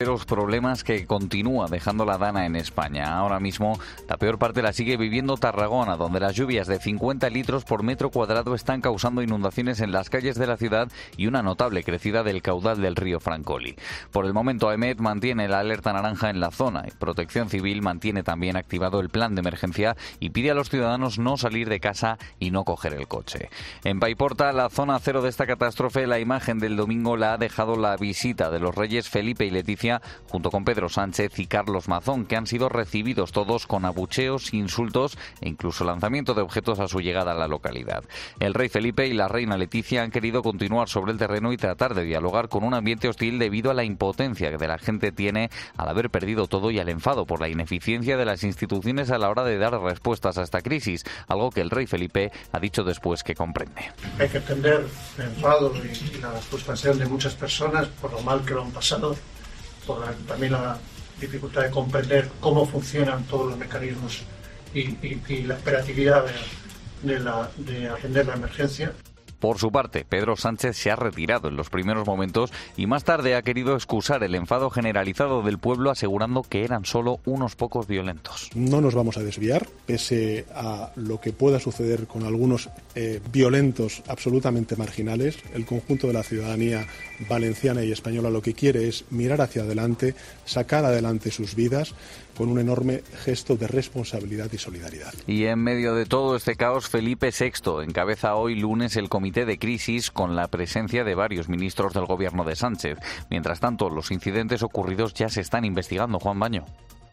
Los problemas que continúa dejando la dana en España. Ahora mismo la peor parte la sigue viviendo Tarragona, donde las lluvias de 50 litros por metro cuadrado están causando inundaciones en las calles de la ciudad y una notable crecida del caudal del río Francoli. Por el momento, AEMET mantiene la alerta naranja en la zona y Protección Civil mantiene también activado el plan de emergencia y pide a los ciudadanos no salir de casa y no coger el coche. En Paiporta, la zona cero de esta catástrofe, la imagen del domingo la ha dejado la visita de los reyes Felipe y Leticia junto con Pedro Sánchez y Carlos Mazón, que han sido recibidos todos con abucheos, insultos e incluso lanzamiento de objetos a su llegada a la localidad. El rey Felipe y la reina Leticia han querido continuar sobre el terreno y tratar de dialogar con un ambiente hostil debido a la impotencia que la gente tiene al haber perdido todo y al enfado por la ineficiencia de las instituciones a la hora de dar respuestas a esta crisis, algo que el rey Felipe ha dicho después que comprende. Hay que entender el enfado y la frustración de muchas personas por lo mal que lo han pasado, por también la dificultad de comprender cómo funcionan todos los mecanismos y la operatividad de atender la emergencia. Por su parte, Pedro Sánchez se ha retirado en los primeros momentos y más tarde ha querido excusar el enfado generalizado del pueblo asegurando que eran solo unos pocos violentos. No nos vamos a desviar, pese a lo que pueda suceder con algunos violentos absolutamente marginales. El conjunto de la ciudadanía valenciana y española lo que quiere es mirar hacia adelante, sacar adelante sus vidas con un enorme gesto de responsabilidad y solidaridad. Y en medio de todo este caos, Felipe VI encabeza hoy lunes el comité de crisis con la presencia de varios ministros del gobierno de Sánchez. Mientras tanto, los incidentes ocurridos ya se están investigando. Juan Baño.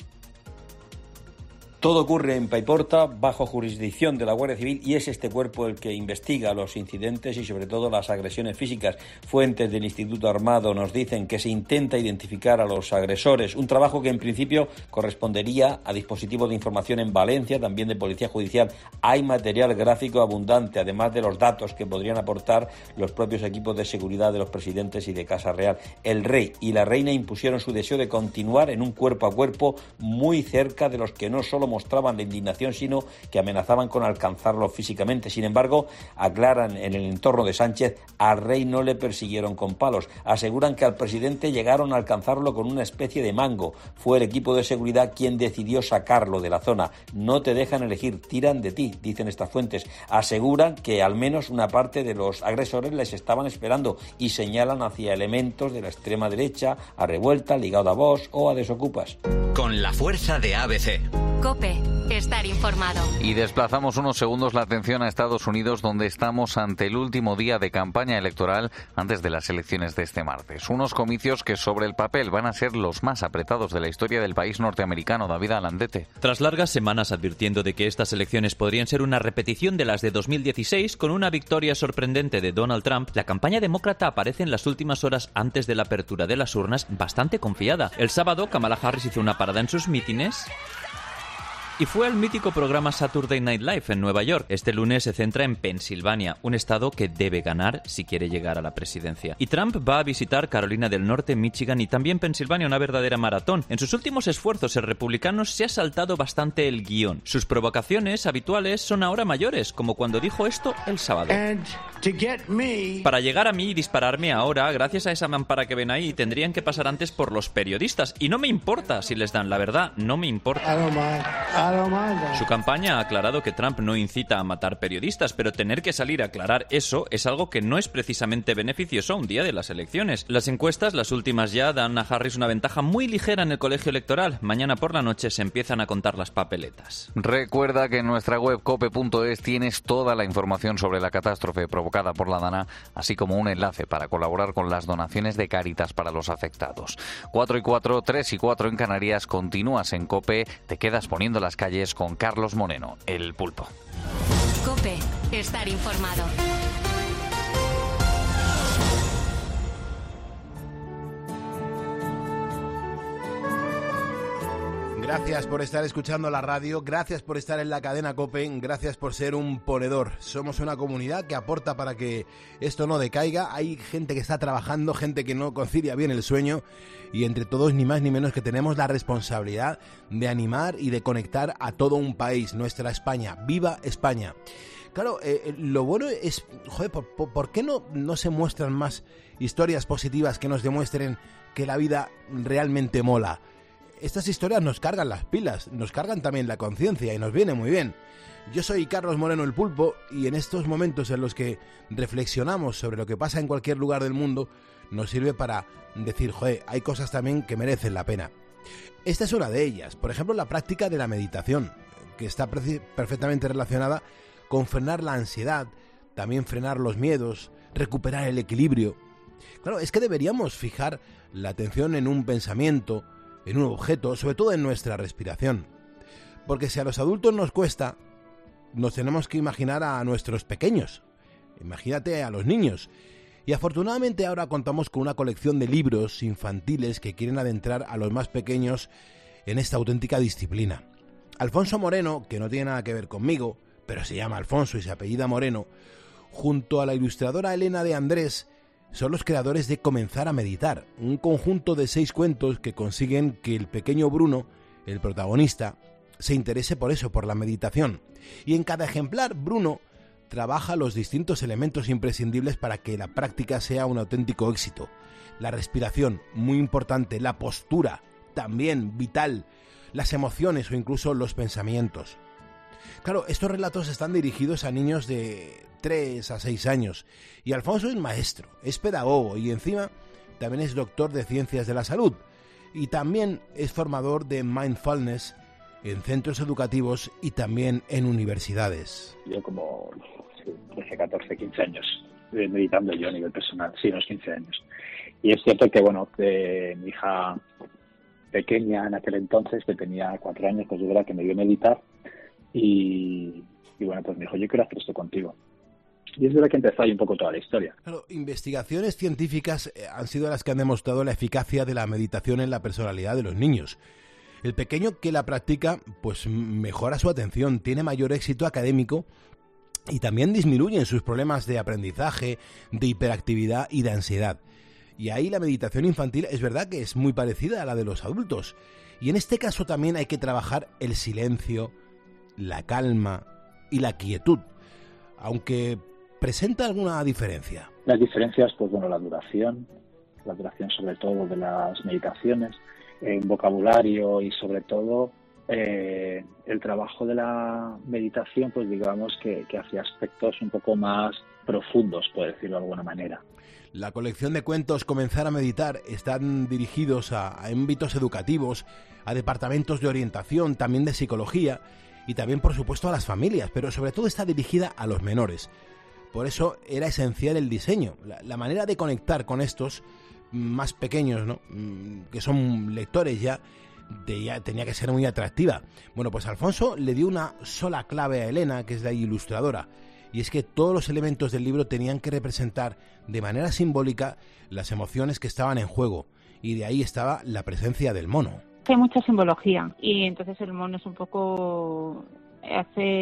Todo ocurre en Paiporta, bajo jurisdicción de la Guardia Civil, y es este cuerpo el que investiga los incidentes y sobre todo las agresiones físicas. Fuentes del Instituto Armado nos dicen que se intenta identificar a los agresores, un trabajo que en principio correspondería a dispositivos de información en Valencia, también de Policía Judicial. Hay material gráfico abundante, además de los datos que podrían aportar los propios equipos de seguridad de los presidentes y de Casa Real. El rey y la reina impusieron su deseo de continuar en un cuerpo a cuerpo muy cerca de los que no solo mostraban la indignación, sino que amenazaban con alcanzarlo físicamente. Sin embargo, aclaran en el entorno de Sánchez, al rey no le persiguieron con palos. Aseguran que al presidente llegaron a alcanzarlo con una especie de mango. Fue el equipo de seguridad quien decidió sacarlo de la zona. No te dejan elegir, tiran de ti, dicen estas fuentes. Aseguran que al menos una parte de los agresores les estaban esperando y señalan hacia elementos de la extrema derecha, a Revuelta, ligado a Vox o a Desocupas. Con la fuerza de ABC. COPE. Estar informado. Y desplazamos unos segundos la atención a Estados Unidos, donde estamos ante el último día de campaña electoral antes de las elecciones de este martes. Unos comicios que sobre el papel van a ser los más apretados de la historia del país norteamericano. David Alandete. Tras largas semanas advirtiendo de que estas elecciones podrían ser una repetición de las de 2016, con una victoria sorprendente de Donald Trump, la campaña demócrata aparece en las últimas horas antes de la apertura de las urnas bastante confiada. El sábado, Kamala Harris hizo una parada en sus mítines y fue al mítico programa Saturday Night Live en Nueva York. Este lunes se centra en Pensilvania, un estado que debe ganar si quiere llegar a la presidencia. Y Trump va a visitar Carolina del Norte, Michigan y también Pensilvania, una verdadera maratón. En sus últimos esfuerzos, el republicano se ha saltado bastante el guión. Sus provocaciones habituales son ahora mayores, como cuando dijo esto el sábado. Para llegar a mí y dispararme ahora, gracias a esa mampara que ven ahí, tendrían que pasar antes por los periodistas. Y no me importa si les dan, la verdad, no me importa. Su campaña ha aclarado que Trump no incita a matar periodistas, pero tener que salir a aclarar eso es algo que no es precisamente beneficioso a un día de las elecciones. Las encuestas, las últimas ya, dan a Harris una ventaja muy ligera en el colegio electoral. Mañana por la noche se empiezan a contar las papeletas. Recuerda que en nuestra web cope.es tienes toda la información sobre la catástrofe provocada por la dana, así como un enlace para colaborar con las donaciones de Cáritas para los afectados. 4 y 4, 3 y 4 en Canarias. Continúas en COPE, te quedas poniendo las calles con Carlos Moreno, el Pulpo. COPE. Estar informado. Gracias por estar escuchando la radio, gracias por estar en la cadena COPE, gracias por ser un ponedor. Somos una comunidad que aporta para que esto no decaiga. Hay gente que está trabajando, gente que no concilia bien el sueño y entre todos ni más ni menos que tenemos la responsabilidad de animar y de conectar a todo un país, nuestra España. ¡Viva España! Claro, lo bueno es, joder, ¿por qué no se muestran más historias positivas que nos demuestren que la vida realmente mola. Estas historias nos cargan las pilas, nos cargan también la conciencia y nos viene muy bien. Yo soy Carlos Moreno el Pulpo y en estos momentos en los que reflexionamos sobre lo que pasa en cualquier lugar del mundo, nos sirve para decir, joder, hay cosas también que merecen la pena. Esta es una de ellas, por ejemplo, la práctica de la meditación, que está perfectamente relacionada con frenar la ansiedad, también frenar los miedos, recuperar el equilibrio. Claro, es que deberíamos fijar la atención en un pensamiento, en un objeto, sobre todo en nuestra respiración. Porque si a los adultos nos cuesta, nos tenemos que imaginar a nuestros pequeños. Imagínate a los niños. Y afortunadamente ahora contamos con una colección de libros infantiles que quieren adentrar a los más pequeños en esta auténtica disciplina. Alfonso Moreno, que no tiene nada que ver conmigo, pero se llama Alfonso y se apellida Moreno, junto a la ilustradora Elena de Andrés, son los creadores de Comenzar a Meditar, un conjunto de 6 cuentos que consiguen que el pequeño Bruno, el protagonista, se interese por eso, por la meditación. Y en cada ejemplar, Bruno trabaja los distintos elementos imprescindibles para que la práctica sea un auténtico éxito. La respiración, muy importante, la postura, también vital, las emociones o incluso los pensamientos. Claro, estos relatos están dirigidos a niños de 3 a 6 años y Alfonso es maestro, es pedagogo y encima también es doctor de ciencias de la salud y también es formador de mindfulness en centros educativos y también en universidades. Yo como 13, 14, 15 años meditando yo a nivel personal, sí, unos 15 años. Y es cierto que, bueno, mi hija pequeña en aquel entonces, que tenía 4 años, pues yo era que me vio meditar y bueno, pues me dijo, yo quiero hacer esto contigo. Y es verdad que empezó ahí un poco toda la historia. Claro, investigaciones científicas han sido las que han demostrado la eficacia de la meditación en la personalidad de los niños. El pequeño que la practica, pues mejora su atención, tiene mayor éxito académico y también disminuyen sus problemas de aprendizaje, de hiperactividad y de ansiedad. Y ahí la meditación infantil es verdad que es muy parecida a la de los adultos. Y en este caso también hay que trabajar el silencio, la calma y la quietud, aunque presenta alguna diferencia. Las diferencias, pues bueno, la duración sobre todo de las meditaciones, vocabulario y sobre todo el trabajo de la meditación, pues digamos que hacia aspectos un poco más profundos, por decirlo de alguna manera. La colección de cuentos Comenzar a Meditar están dirigidos a ámbitos educativos, a departamentos de orientación, también de psicología y también por supuesto a las familias, pero sobre todo está dirigida a los menores. Por eso era esencial el diseño, la manera de conectar con estos más pequeños, ¿no? Que son lectores ya tenía que ser muy atractiva. Bueno, pues Alfonso le dio una sola clave a Elena, que es la ilustradora, y es que todos los elementos del libro tenían que representar de manera simbólica las emociones que estaban en juego, y de ahí estaba la presencia del mono. Hay mucha simbología y entonces el mono es un poco hace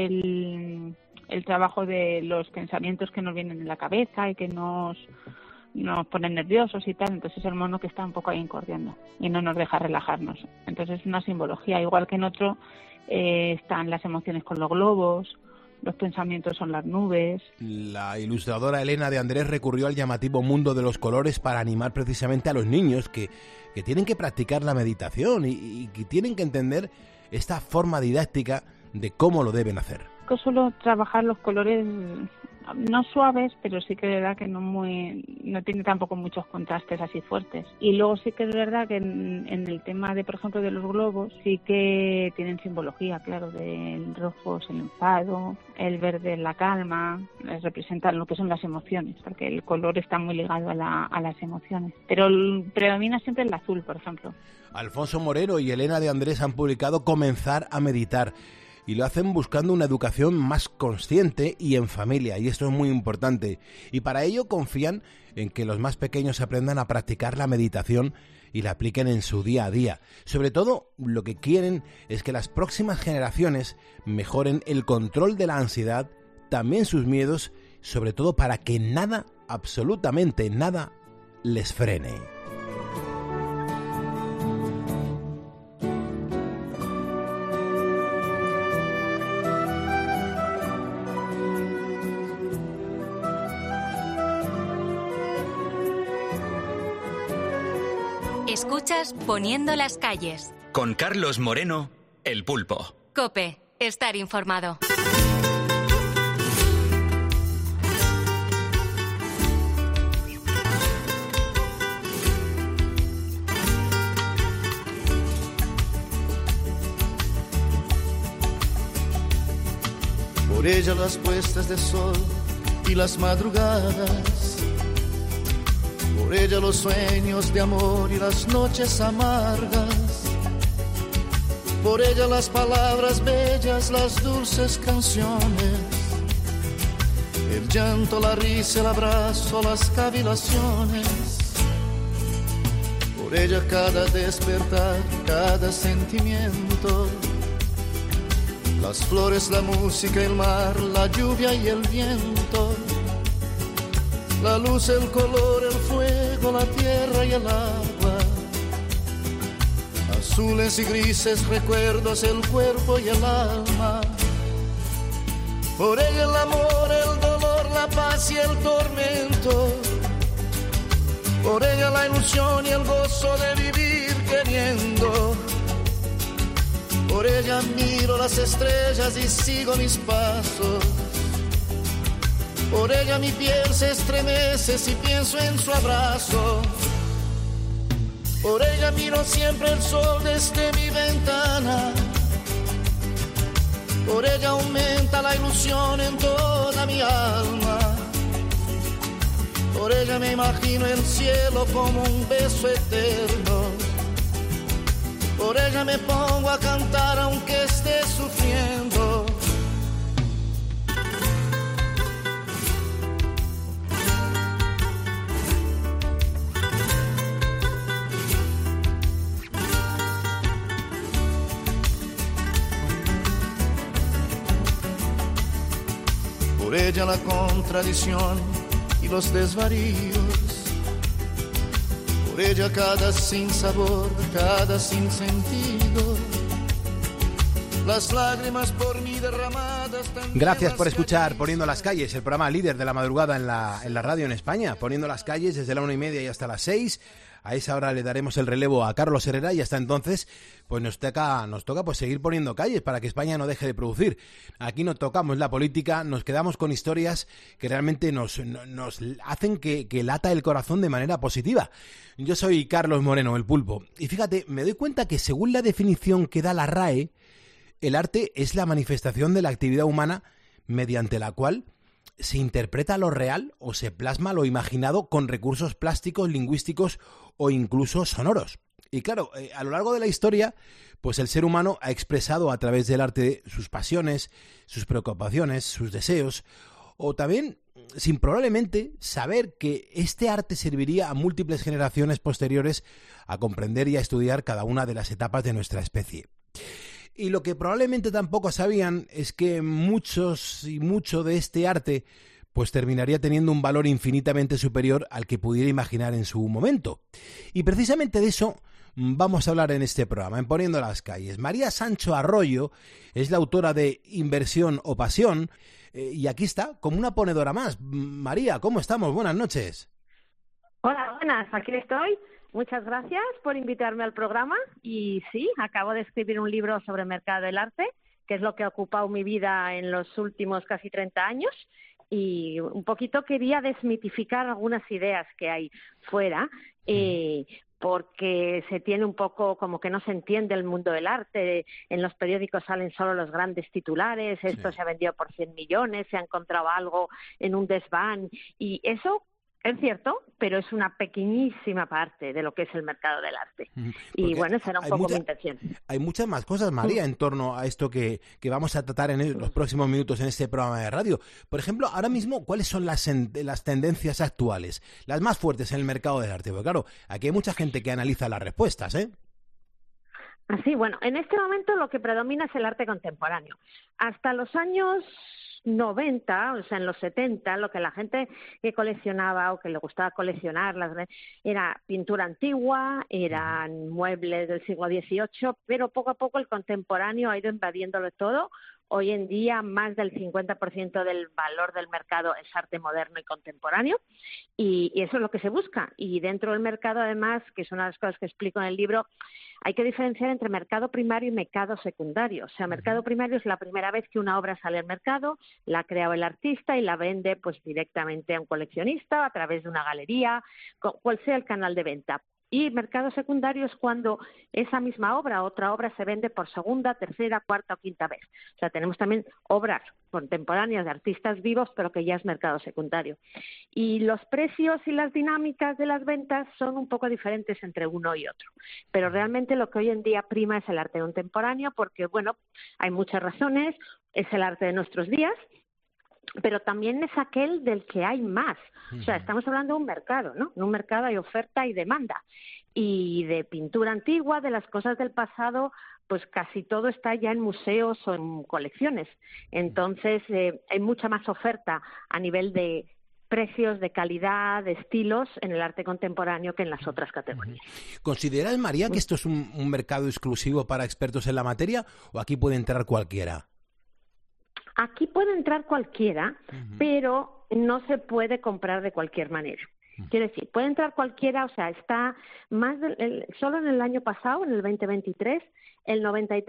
el trabajo de los pensamientos que nos vienen en la cabeza y que nos ponen nerviosos y tal, entonces el mono que está un poco ahí incordiando y no nos deja relajarnos. Entonces es una simbología, igual que en otro están las emociones con los globos, los pensamientos son las nubes. La ilustradora Elena de Andrés recurrió al llamativo mundo de los colores para animar precisamente a los niños que tienen que practicar la meditación y que tienen que entender esta forma didáctica de cómo lo deben hacer. Yo suelo trabajar los colores no suaves, pero sí que es verdad que no tiene tampoco muchos contrastes así fuertes. Y luego sí que es verdad que en el tema de, por ejemplo, de los globos, sí que tienen simbología, claro, del rojo es el enfado, el verde es la calma, representan lo que son las emociones, porque el color está muy ligado a las emociones. Pero predomina siempre el azul, por ejemplo. Alfonso Moreno y Elena de Andrés han publicado Comenzar a Meditar, y lo hacen buscando una educación más consciente y en familia, y esto es muy importante. Y para ello confían en que los más pequeños aprendan a practicar la meditación y la apliquen en su día a día. Sobre todo, lo que quieren es que las próximas generaciones mejoren el control de la ansiedad, también sus miedos, sobre todo para que nada, absolutamente nada, les frene. Escuchas Poniendo las calles. Con Carlos Moreno, El Pulpo. COPE. Estar informado. Por ella las puestas de sol y las madrugadas, por ella los sueños de amor y las noches amargas, por ella las palabras bellas, las dulces canciones, el llanto, la risa, el abrazo, las cavilaciones, por ella cada despertar, cada sentimiento, las flores, la música, el mar, la lluvia y el viento, la luz, el color, el fuego, la tierra y el agua, azules y grises recuerdos, el cuerpo y el alma, por ella el amor, el dolor, la paz y el tormento, por ella la ilusión y el gozo de vivir queriendo. Por ella miro las estrellas y sigo mis pasos. Por ella mi piel se estremece si pienso en su abrazo. Por ella miro siempre el sol desde mi ventana. Por ella aumenta la ilusión en toda mi alma. Por ella me imagino el cielo como un beso eterno. Por ella me pongo a cantar aunque esté sufriendo. Por ella la contradicción y los desvaríos. Por ella cada sinsabor, cada sinsentido, las lágrimas por mí derramadas. Gracias por escuchar Poniendo las calles, el programa líder de la madrugada en la radio en España. Poniendo las calles desde la 1:30 y hasta las 6. A esa hora le daremos el relevo a Carlos Herrera y hasta entonces pues nos toca pues seguir poniendo calles para que España no deje de producir. Aquí no tocamos la política, nos quedamos con historias que realmente nos hacen que lata el corazón de manera positiva. Yo soy Carlos Moreno, el Pulpo, y fíjate, me doy cuenta que según la definición que da la RAE, el arte es la manifestación de la actividad humana mediante la cual se interpreta lo real o se plasma lo imaginado con recursos plásticos, lingüísticos o incluso sonoros. Y claro, a lo largo de la historia, pues el ser humano ha expresado a través del arte sus pasiones, sus preocupaciones, sus deseos, o también sin probablemente saber que este arte serviría a múltiples generaciones posteriores a comprender y a estudiar cada una de las etapas de nuestra especie. Y lo que probablemente tampoco sabían es que mucho de este arte pues terminaría teniendo un valor infinitamente superior al que pudiera imaginar en su momento. Y precisamente de eso vamos a hablar en este programa, en Poniendo las calles. María Sancho Arroyo es la autora de Inversión o Pasión, y aquí está como una ponedora más. María, ¿cómo estamos? Buenas noches. Hola, buenas, aquí estoy. Muchas gracias por invitarme al programa. Y sí, acabo de escribir un libro sobre el mercado del arte, que es lo que ha ocupado mi vida en los últimos casi 30 años. Y un poquito quería desmitificar algunas ideas que hay fuera, porque se tiene un poco como que no se entiende el mundo del arte. En los periódicos salen solo los grandes titulares, esto se ha vendido por 100 millones, se ha encontrado algo en un desván, y eso es cierto, pero es una pequeñísima parte de lo que es el mercado del arte. Y bueno, esa era un poco mi intención. Hay muchas más cosas, María, en torno a esto que vamos a tratar en los próximos minutos en este programa de radio. Por ejemplo, ahora mismo, ¿cuáles son las tendencias actuales, las más fuertes en el mercado del arte? Porque claro, aquí hay mucha gente que analiza las respuestas, ¿eh? Así, bueno, en este momento lo que predomina es el arte contemporáneo. Hasta los años 90, o sea, en los 70, lo que la gente que coleccionaba o que le gustaba coleccionar era pintura antigua, eran muebles del siglo XVIII, pero poco a poco el contemporáneo ha ido invadiéndolo todo Hoy en día más del 50% del valor del mercado es arte moderno y contemporáneo y eso es lo que se busca. Y dentro del mercado, además, que es una de las cosas que explico en el libro, hay que diferenciar entre mercado primario y mercado secundario. O sea, mercado primario es la primera vez que una obra sale al mercado, la ha creado el artista y la vende pues directamente a un coleccionista a través de una galería, cual sea el canal de venta. Y mercado secundario es cuando esa misma obra, otra obra, se vende por segunda, tercera, cuarta o quinta vez. O sea, tenemos también obras contemporáneas de artistas vivos, pero que ya es mercado secundario. Y los precios y las dinámicas de las ventas son un poco diferentes entre uno y otro. Pero realmente lo que hoy en día prima es el arte contemporáneo porque, bueno, hay muchas razones, es el arte de nuestros días, pero también es aquel del que hay más. O sea, estamos hablando de un mercado, ¿no? En un mercado hay oferta y demanda. Y de pintura antigua, de las cosas del pasado, pues casi todo está ya en museos o en colecciones. Entonces, hay mucha más oferta a nivel de precios, de calidad, de estilos en el arte contemporáneo que en las otras categorías. ¿Consideras, María, que esto es un mercado exclusivo para expertos en la materia o aquí puede entrar cualquiera? Aquí puede entrar cualquiera, pero no se puede comprar de cualquier manera. Quiero decir, puede entrar cualquiera, o sea, está solo en el año pasado, en el 2023, el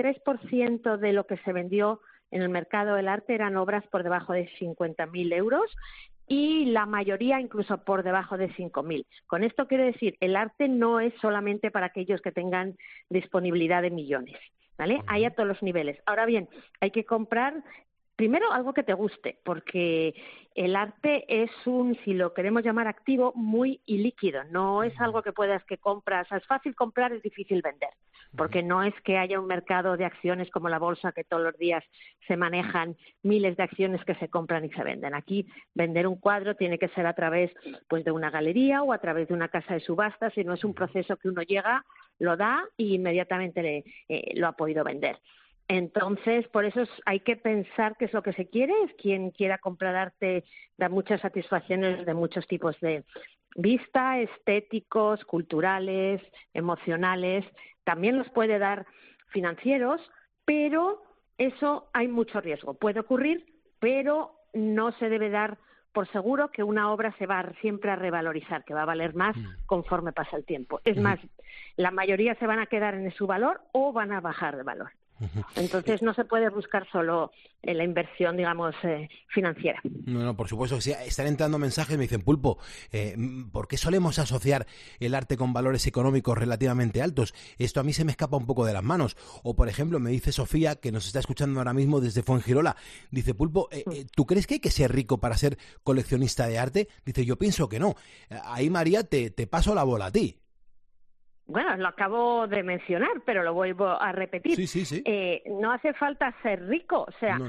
93% de lo que se vendió en el mercado del arte eran obras por debajo de 50.000 euros y la mayoría incluso por debajo de 5.000. Con esto quiero decir, el arte no es solamente para aquellos que tengan disponibilidad de millones, ¿vale? Hay a todos los niveles. Ahora bien, hay que comprar primero algo que te guste, porque el arte es si lo queremos llamar activo, muy ilíquido. No es algo que compras. Es fácil comprar, es difícil vender, porque no es que haya un mercado de acciones como la bolsa que todos los días se manejan miles de acciones que se compran y se venden. Aquí vender un cuadro tiene que ser a través pues de una galería o a través de una casa de subastas, y no es un proceso que uno llega, lo da y inmediatamente lo ha podido vender. Entonces, por eso hay que pensar qué es lo que se quiere. Es quien quiera comprar arte, da muchas satisfacciones de muchos tipos de vista, estéticos, culturales, emocionales. También los puede dar financieros, pero eso hay mucho riesgo. Puede ocurrir, pero no se debe dar por seguro que una obra se va siempre a revalorizar, que va a valer más conforme pasa el tiempo. Es más, la mayoría se van a quedar en su valor o van a bajar de valor. Entonces no se puede buscar solo en la inversión, digamos, financiera. No, por supuesto. Sí, están entrando mensajes, me dicen, Pulpo, ¿por qué solemos asociar el arte con valores económicos relativamente altos? Esto a mí se me escapa un poco de las manos. O, por ejemplo, me dice Sofía, que nos está escuchando ahora mismo desde Fuengirola, dice, Pulpo, ¿tú crees que hay que ser rico para ser coleccionista de arte? Dice, yo pienso que no. Ahí, María, te paso la bola a ti. Bueno, lo acabo de mencionar, pero lo vuelvo a repetir. Sí. No hace falta ser rico, o sea,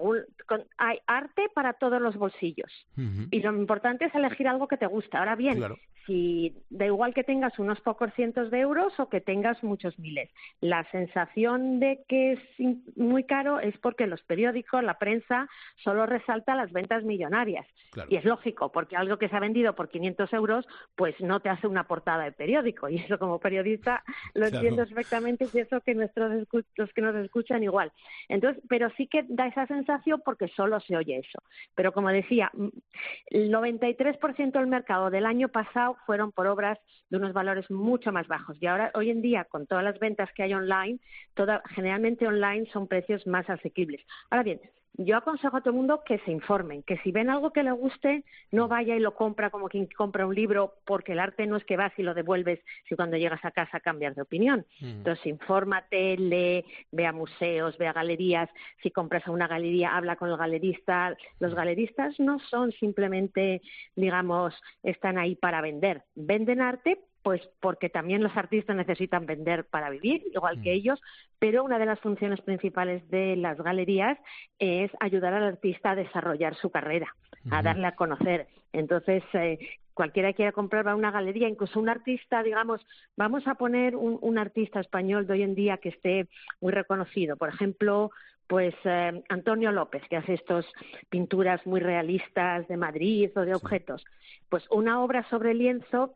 hay arte para todos los bolsillos. Y lo importante es elegir algo que te gusta. Ahora bien, si da igual que tengas unos pocos cientos de euros o que tengas muchos miles, la sensación de que es muy caro es porque los periódicos, la prensa, solo resalta las ventas millonarias. Y es lógico, porque algo que se ha vendido por 500 euros, pues no te hace una portada de periódico. Y eso como periodista lo entiendo perfectamente, y eso que los que nos escuchan igual. Entonces, pero sí que da esa sensación porque solo se oye eso. Pero como decía, el 93% del mercado del año pasado fueron por obras de unos valores mucho más bajos. Y ahora, hoy en día, con todas las ventas que hay online, generalmente online son precios más asequibles. Ahora bien, yo aconsejo a todo el mundo que se informen, que si ven algo que le guste, no vaya y lo compra como quien compra un libro, porque el arte no es que vas y lo devuelves si cuando llegas a casa cambias de opinión. Entonces, infórmate, lee, ve a museos, ve a galerías. Si compras a una galería, habla con el galerista. Los galeristas no son simplemente, digamos, están ahí para vender. Venden arte, pues porque también los artistas necesitan vender para vivir, igual que ellos, pero una de las funciones principales de las galerías es ayudar al artista a desarrollar su carrera, a darle a conocer. Entonces, cualquiera que quiera comprar va a una galería, incluso un artista, digamos, vamos a poner un artista español de hoy en día que esté muy reconocido, por ejemplo, pues Antonio López, que hace estas pinturas muy realistas de Madrid o de objetos. Pues una obra sobre lienzo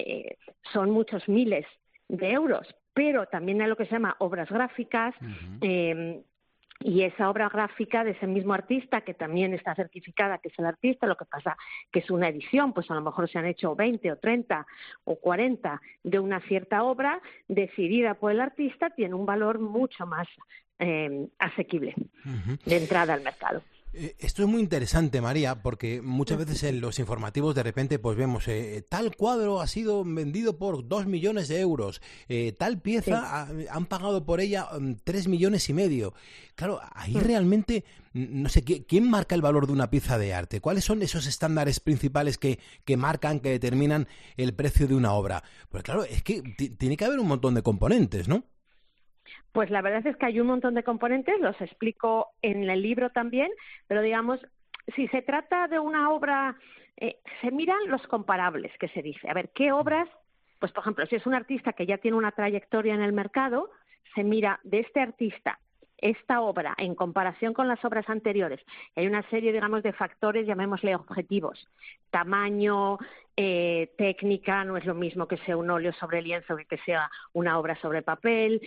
son muchos miles de euros, pero también hay lo que se llama obras gráficas, Y esa obra gráfica de ese mismo artista, que también está certificada que es el artista, lo que pasa que es una edición, pues a lo mejor se han hecho 20 o 30 o 40 de una cierta obra decidida por el artista, tiene un valor mucho más asequible de entrada al mercado. Esto es muy interesante, María, porque muchas veces en los informativos de repente pues vemos tal cuadro ha sido vendido por 2 millones de euros, tal pieza han pagado por ella 3 millones y medio. Claro, ahí realmente, no sé, ¿quién marca el valor de una pieza de arte? ¿Cuáles son esos estándares principales que marcan, que determinan el precio de una obra? Pues claro, es que tiene que haber un montón de componentes, ¿no? Pues la verdad es que hay un montón de componentes, los explico en el libro también, pero digamos, si se trata de una obra, se miran los comparables, que se dice. A ver, ¿qué obras? Pues por ejemplo, si es un artista que ya tiene una trayectoria en el mercado, se mira de este artista esta obra en comparación con las obras anteriores. Hay una serie, digamos, de factores, llamémosle objetivos. Tamaño, técnica, no es lo mismo que sea un óleo sobre lienzo que sea una obra sobre papel,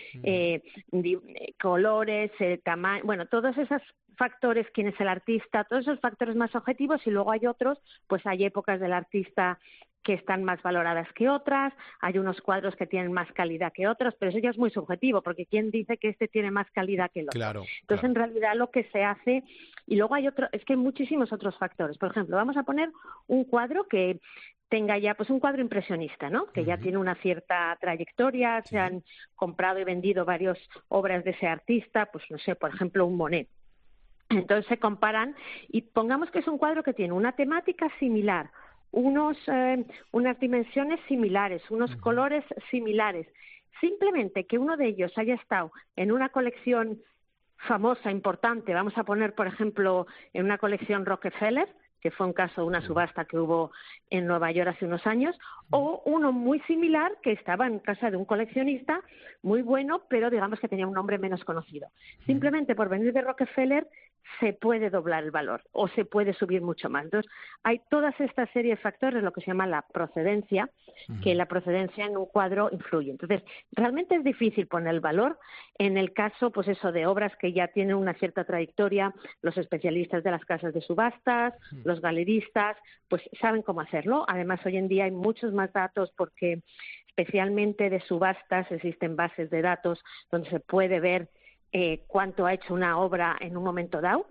colores, tamaño, bueno, todos esos factores, quién es el artista, todos esos factores más objetivos, y luego hay otros, pues hay épocas del artista que están más valoradas que otras, hay unos cuadros que tienen más calidad que otros, pero eso ya es muy subjetivo, porque ¿quién dice que este tiene más calidad que el otro? Claro, Entonces, en realidad, lo que se hace, y luego hay es que hay muchísimos otros factores. Por ejemplo, vamos a poner un cuadro que tenga ya, pues un cuadro impresionista, ¿no? Que ya tiene una cierta trayectoria, se han comprado y vendido varias obras de ese artista, pues no sé, por ejemplo, un Monet. Entonces se comparan y pongamos que es un cuadro que tiene una temática similar, unas dimensiones similares, unos colores similares. Simplemente que uno de ellos haya estado en una colección famosa, importante, vamos a poner, por ejemplo, en una colección Rockefeller, que fue un caso de una subasta que hubo en Nueva York hace unos años, o uno muy similar que estaba en casa de un coleccionista muy bueno, pero digamos que tenía un nombre menos conocido. Simplemente por venir de Rockefeller se puede doblar el valor o se puede subir mucho más. Entonces, hay toda esta serie de factores, lo que se llama la procedencia, que la procedencia en un cuadro influye. Entonces, realmente es difícil poner el valor. En el caso, pues eso, de obras que ya tienen una cierta trayectoria, los especialistas de las casas de subastas, los galeristas, pues saben cómo hacerlo. Además, hoy en día hay muchos más datos porque especialmente de subastas existen bases de datos donde se puede ver cuánto ha hecho una obra en un momento dado,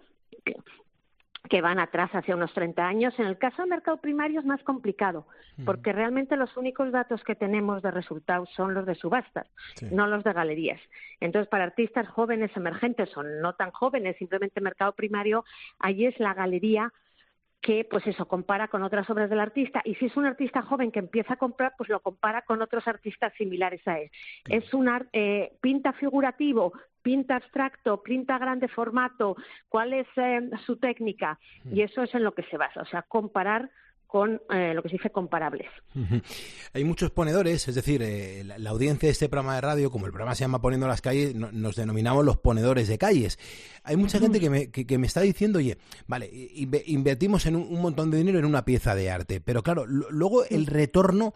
que van atrás hacia unos 30 años. En el caso del mercado primario es más complicado, porque realmente los únicos datos que tenemos de resultados son los de subastas, no los de galerías. Entonces, para artistas jóvenes, emergentes o no tan jóvenes, simplemente mercado primario, allí es la galería que, pues eso, compara con otras obras del artista, y si es un artista joven que empieza a comprar, pues lo compara con otros artistas similares a él. Es un pinta figurativo, pinta abstracto, pinta grande formato, cuál es su técnica, y eso es en lo que se basa, o sea, comparar con lo que se dice comparables. Hay muchos ponedores, es decir, la audiencia de este programa de radio, como el programa se llama Poniendo las calles, nos denominamos los ponedores de calles. Hay mucha gente que me está diciendo, oye, vale, invertimos en un montón de dinero en una pieza de arte, pero claro, luego el retorno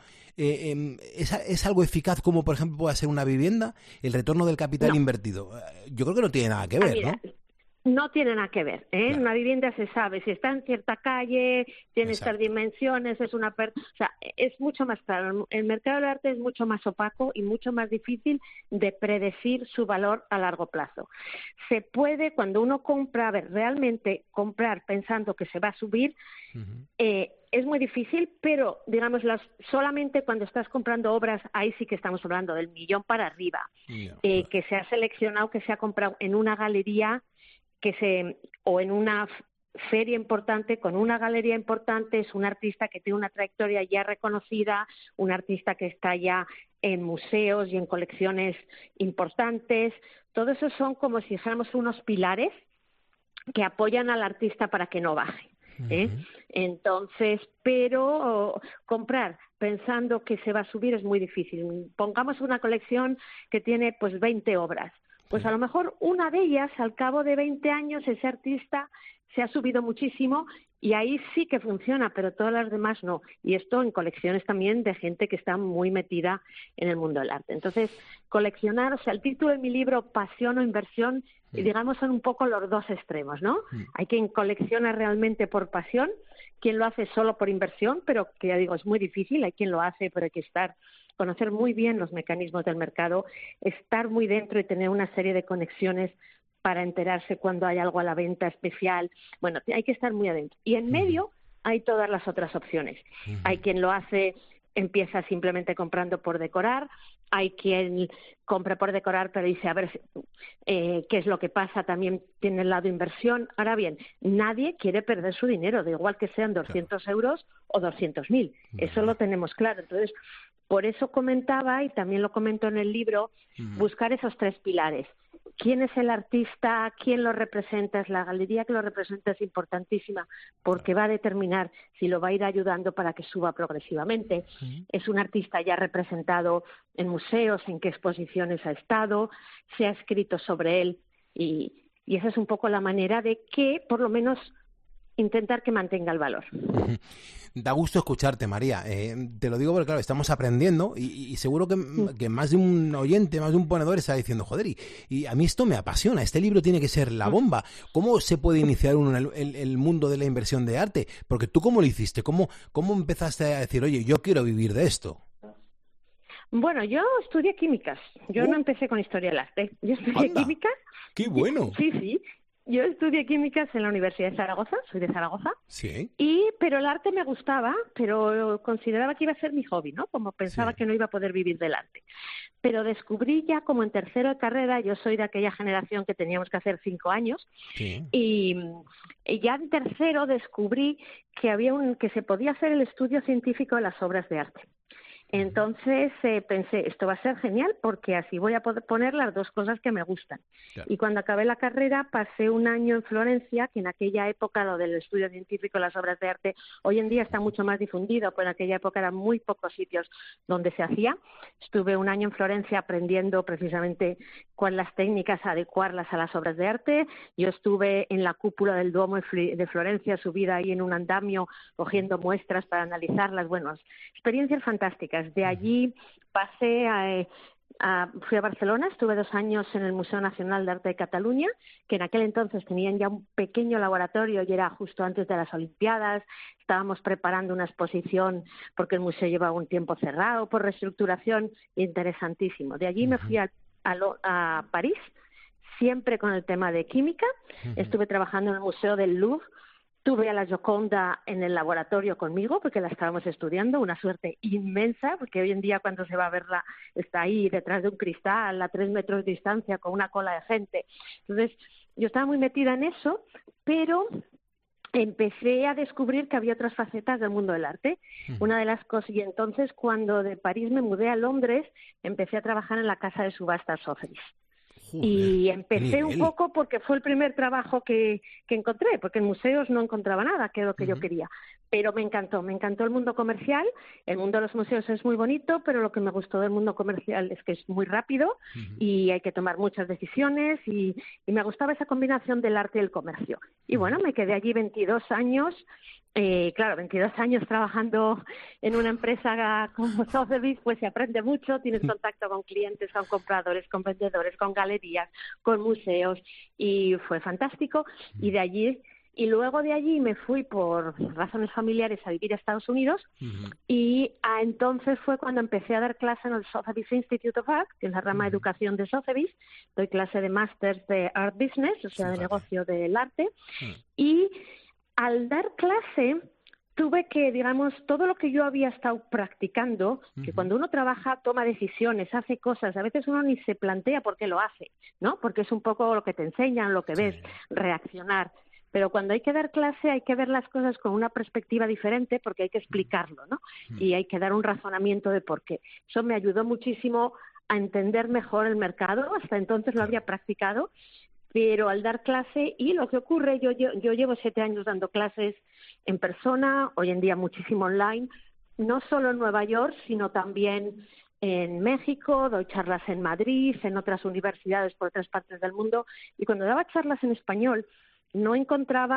es algo eficaz, como por ejemplo puede ser una vivienda, el retorno del capital invertido. Yo creo que no tiene nada que ver, ¿no? No tiene nada que ver, ¿eh? Claro. Una vivienda se sabe, si está en cierta calle, tiene estas dimensiones, es una... O sea, es mucho más claro. El mercado del arte es mucho más opaco y mucho más difícil de predecir su valor a largo plazo. Se puede, cuando uno compra, a ver, realmente comprar pensando que se va a subir, es muy difícil, pero, digamos, solamente cuando estás comprando obras, ahí sí que estamos hablando del millón para arriba, que se ha seleccionado, que se ha comprado en una galería, o en una feria importante, con una galería importante, es un artista que tiene una trayectoria ya reconocida, un artista que está ya en museos y en colecciones importantes. Todo eso son como si dijéramos unos pilares que apoyan al artista para que no baje. Entonces, pero comprar pensando que se va a subir es muy difícil. Pongamos una colección que tiene pues 20 obras. Pues a lo mejor una de ellas, al cabo de 20 años, ese artista se ha subido muchísimo Y ahí sí que funciona, pero todas las demás no. Y esto en colecciones también de gente que está muy metida en el mundo del arte. Entonces, coleccionar, o sea, el título de mi libro, Pasión o Inversión, digamos, son un poco los dos extremos, ¿no? Hay quien colecciona realmente por pasión, quien lo hace solo por inversión, pero que ya digo, es muy difícil. Hay quien lo hace, pero hay que conocer muy bien los mecanismos del mercado, estar muy dentro y tener una serie de conexiones para enterarse cuando hay algo a la venta especial. Bueno, hay que estar muy adentro. Y en medio hay todas las otras opciones. Hay quien lo hace, empieza simplemente comprando por decorar. Hay quien compra por decorar, pero dice, a ver qué es lo que pasa, también tiene el lado inversión. Ahora bien, nadie quiere perder su dinero, da igual que sean 200 euros o 200.000. Eso lo tenemos claro. Entonces, por eso comentaba, y también lo comento en el libro, buscar esos tres pilares. ¿Quién es el artista? ¿Quién lo representa? Es la galería que lo representa, es importantísima porque va a determinar si lo va a ir ayudando para que suba progresivamente. Es un artista ya representado en museos, en qué exposiciones ha estado, se ha escrito sobre él y esa es un poco la manera de que, por lo menos, intentar que mantenga el valor. Da gusto escucharte, María. Te lo digo porque, claro, estamos aprendiendo y seguro que más de un oyente, más de un ponedor está diciendo, joder, y a mí esto me apasiona, este libro tiene que ser la bomba. ¿Cómo se puede iniciar uno en el mundo de la inversión de arte? Porque tú, ¿cómo lo hiciste? ¿Cómo empezaste a decir, oye, yo quiero vivir de esto? Bueno, yo estudié químicas. Yo no empecé con historia del arte. Yo estudié químicas. ¡Qué bueno! Sí. Yo estudié químicas en la Universidad de Zaragoza, soy de Zaragoza, sí. Pero el arte me gustaba, pero consideraba que iba a ser mi hobby, ¿no? Como pensaba que no iba a poder vivir del arte. Pero descubrí ya como en tercero de carrera, yo soy de aquella generación que teníamos que hacer 5 años, y ya en tercero descubrí que se podía hacer el estudio científico de las obras de arte. Entonces pensé, esto va a ser genial porque así voy a poder poner las dos cosas que me gustan. Claro. Y cuando acabé la carrera pasé un año en Florencia, que en aquella época lo del estudio científico de las obras de arte hoy en día está mucho más difundido, pero en aquella época eran muy pocos sitios donde se hacía. Estuve un año en Florencia aprendiendo precisamente cuáles las técnicas, adecuarlas a las obras de arte. Yo estuve en la cúpula del Duomo de Florencia, subida ahí en un andamio, cogiendo muestras para analizarlas. Bueno, experiencias fantásticas. De allí pasé fui a Barcelona, estuve 2 años en el Museo Nacional de Arte de Cataluña, que en aquel entonces tenían ya un pequeño laboratorio y era justo antes de las Olimpiadas. Estábamos preparando una exposición porque el museo llevaba un tiempo cerrado por reestructuración, interesantísimo. De allí me fui a París, siempre con el tema de química. Estuve trabajando en el Museo del Louvre. Tuve a la Gioconda en el laboratorio conmigo porque la estábamos estudiando, una suerte inmensa, porque hoy en día cuando se va a verla está ahí detrás de un cristal a 3 metros de distancia con una cola de gente. Entonces, yo estaba muy metida en eso, pero empecé a descubrir que había otras facetas del mundo del arte. Una de las cosas, y entonces cuando de París me mudé a Londres, empecé a trabajar en la casa de subastas Sotheby's. Y empecé un poco porque fue el primer trabajo que encontré, porque en museos no encontraba nada, que es lo que yo quería. Pero me encantó el mundo comercial. El mundo de los museos es muy bonito, pero lo que me gustó del mundo comercial es que es muy rápido y hay que tomar muchas decisiones y me gustaba esa combinación del arte y el comercio. Y bueno, me quedé allí 22 años. Claro, 22 años trabajando en una empresa como Sotheby's, pues se aprende mucho, tienes contacto con clientes, con compradores, con vendedores, con galerías, con museos, y fue fantástico. Y luego de allí me fui por razones familiares a vivir a Estados Unidos y entonces fue cuando empecé a dar clase en el Sotheby's Institute of Art, que es la rama de educación de Sotheby's. Doy clase de másters de Art Business, o sea, de negocio del arte, y al dar clase tuve que, digamos, todo lo que yo había estado practicando, que cuando uno trabaja, toma decisiones, hace cosas, a veces uno ni se plantea por qué lo hace, ¿no? Porque es un poco lo que te enseñan, lo que ves, reaccionar. Pero cuando hay que dar clase hay que ver las cosas con una perspectiva diferente porque hay que explicarlo, ¿no? Y hay que dar un razonamiento de por qué. Eso me ayudó muchísimo a entender mejor el mercado. Hasta entonces lo había practicado, pero al dar clase, y lo que ocurre, yo llevo 7 años dando clases en persona, hoy en día muchísimo online, no solo en Nueva York, sino también en México, doy charlas en Madrid, en otras universidades por otras partes del mundo, y cuando daba charlas en español no encontraba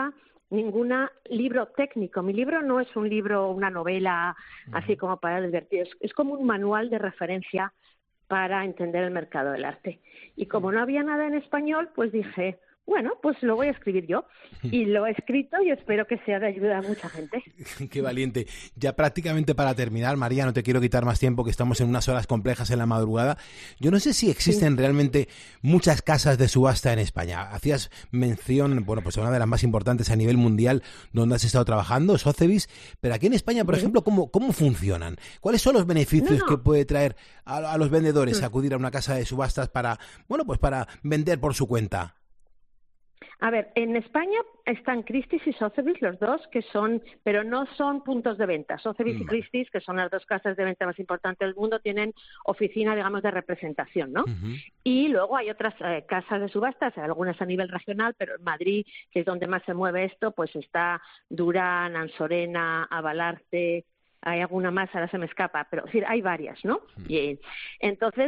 ningún libro técnico. Mi libro no es un libro, una novela así como para divertir, es como un manual de referencia para entender el mercado del arte. Y como no había nada en español, pues dije, bueno, pues lo voy a escribir yo. Y lo he escrito y espero que sea de ayuda a mucha gente. Qué valiente. Ya prácticamente para terminar, María, no te quiero quitar más tiempo, que estamos en unas horas complejas en la madrugada. Yo no sé si existen realmente muchas casas de subasta en España. Hacías mención, bueno, pues a una de las más importantes a nivel mundial donde has estado trabajando, Sotheby's, pero aquí en España, por ejemplo, ¿cómo funcionan? ¿Cuáles son los beneficios que puede traer a los vendedores acudir a una casa de subastas para, bueno, pues para vender por su cuenta? A ver, en España están Christie's y Sotheby's, los dos, que son, pero no son puntos de venta. Sotheby's y Christie's, que son las dos casas de venta más importantes del mundo, tienen oficina, digamos, de representación, ¿no? Y luego hay otras casas de subastas, algunas a nivel regional, pero en Madrid, que es donde más se mueve esto, pues está Durán, Ansorena, Abalarte, hay alguna más, ahora se me escapa, pero es decir, hay varias, ¿no? Y entonces,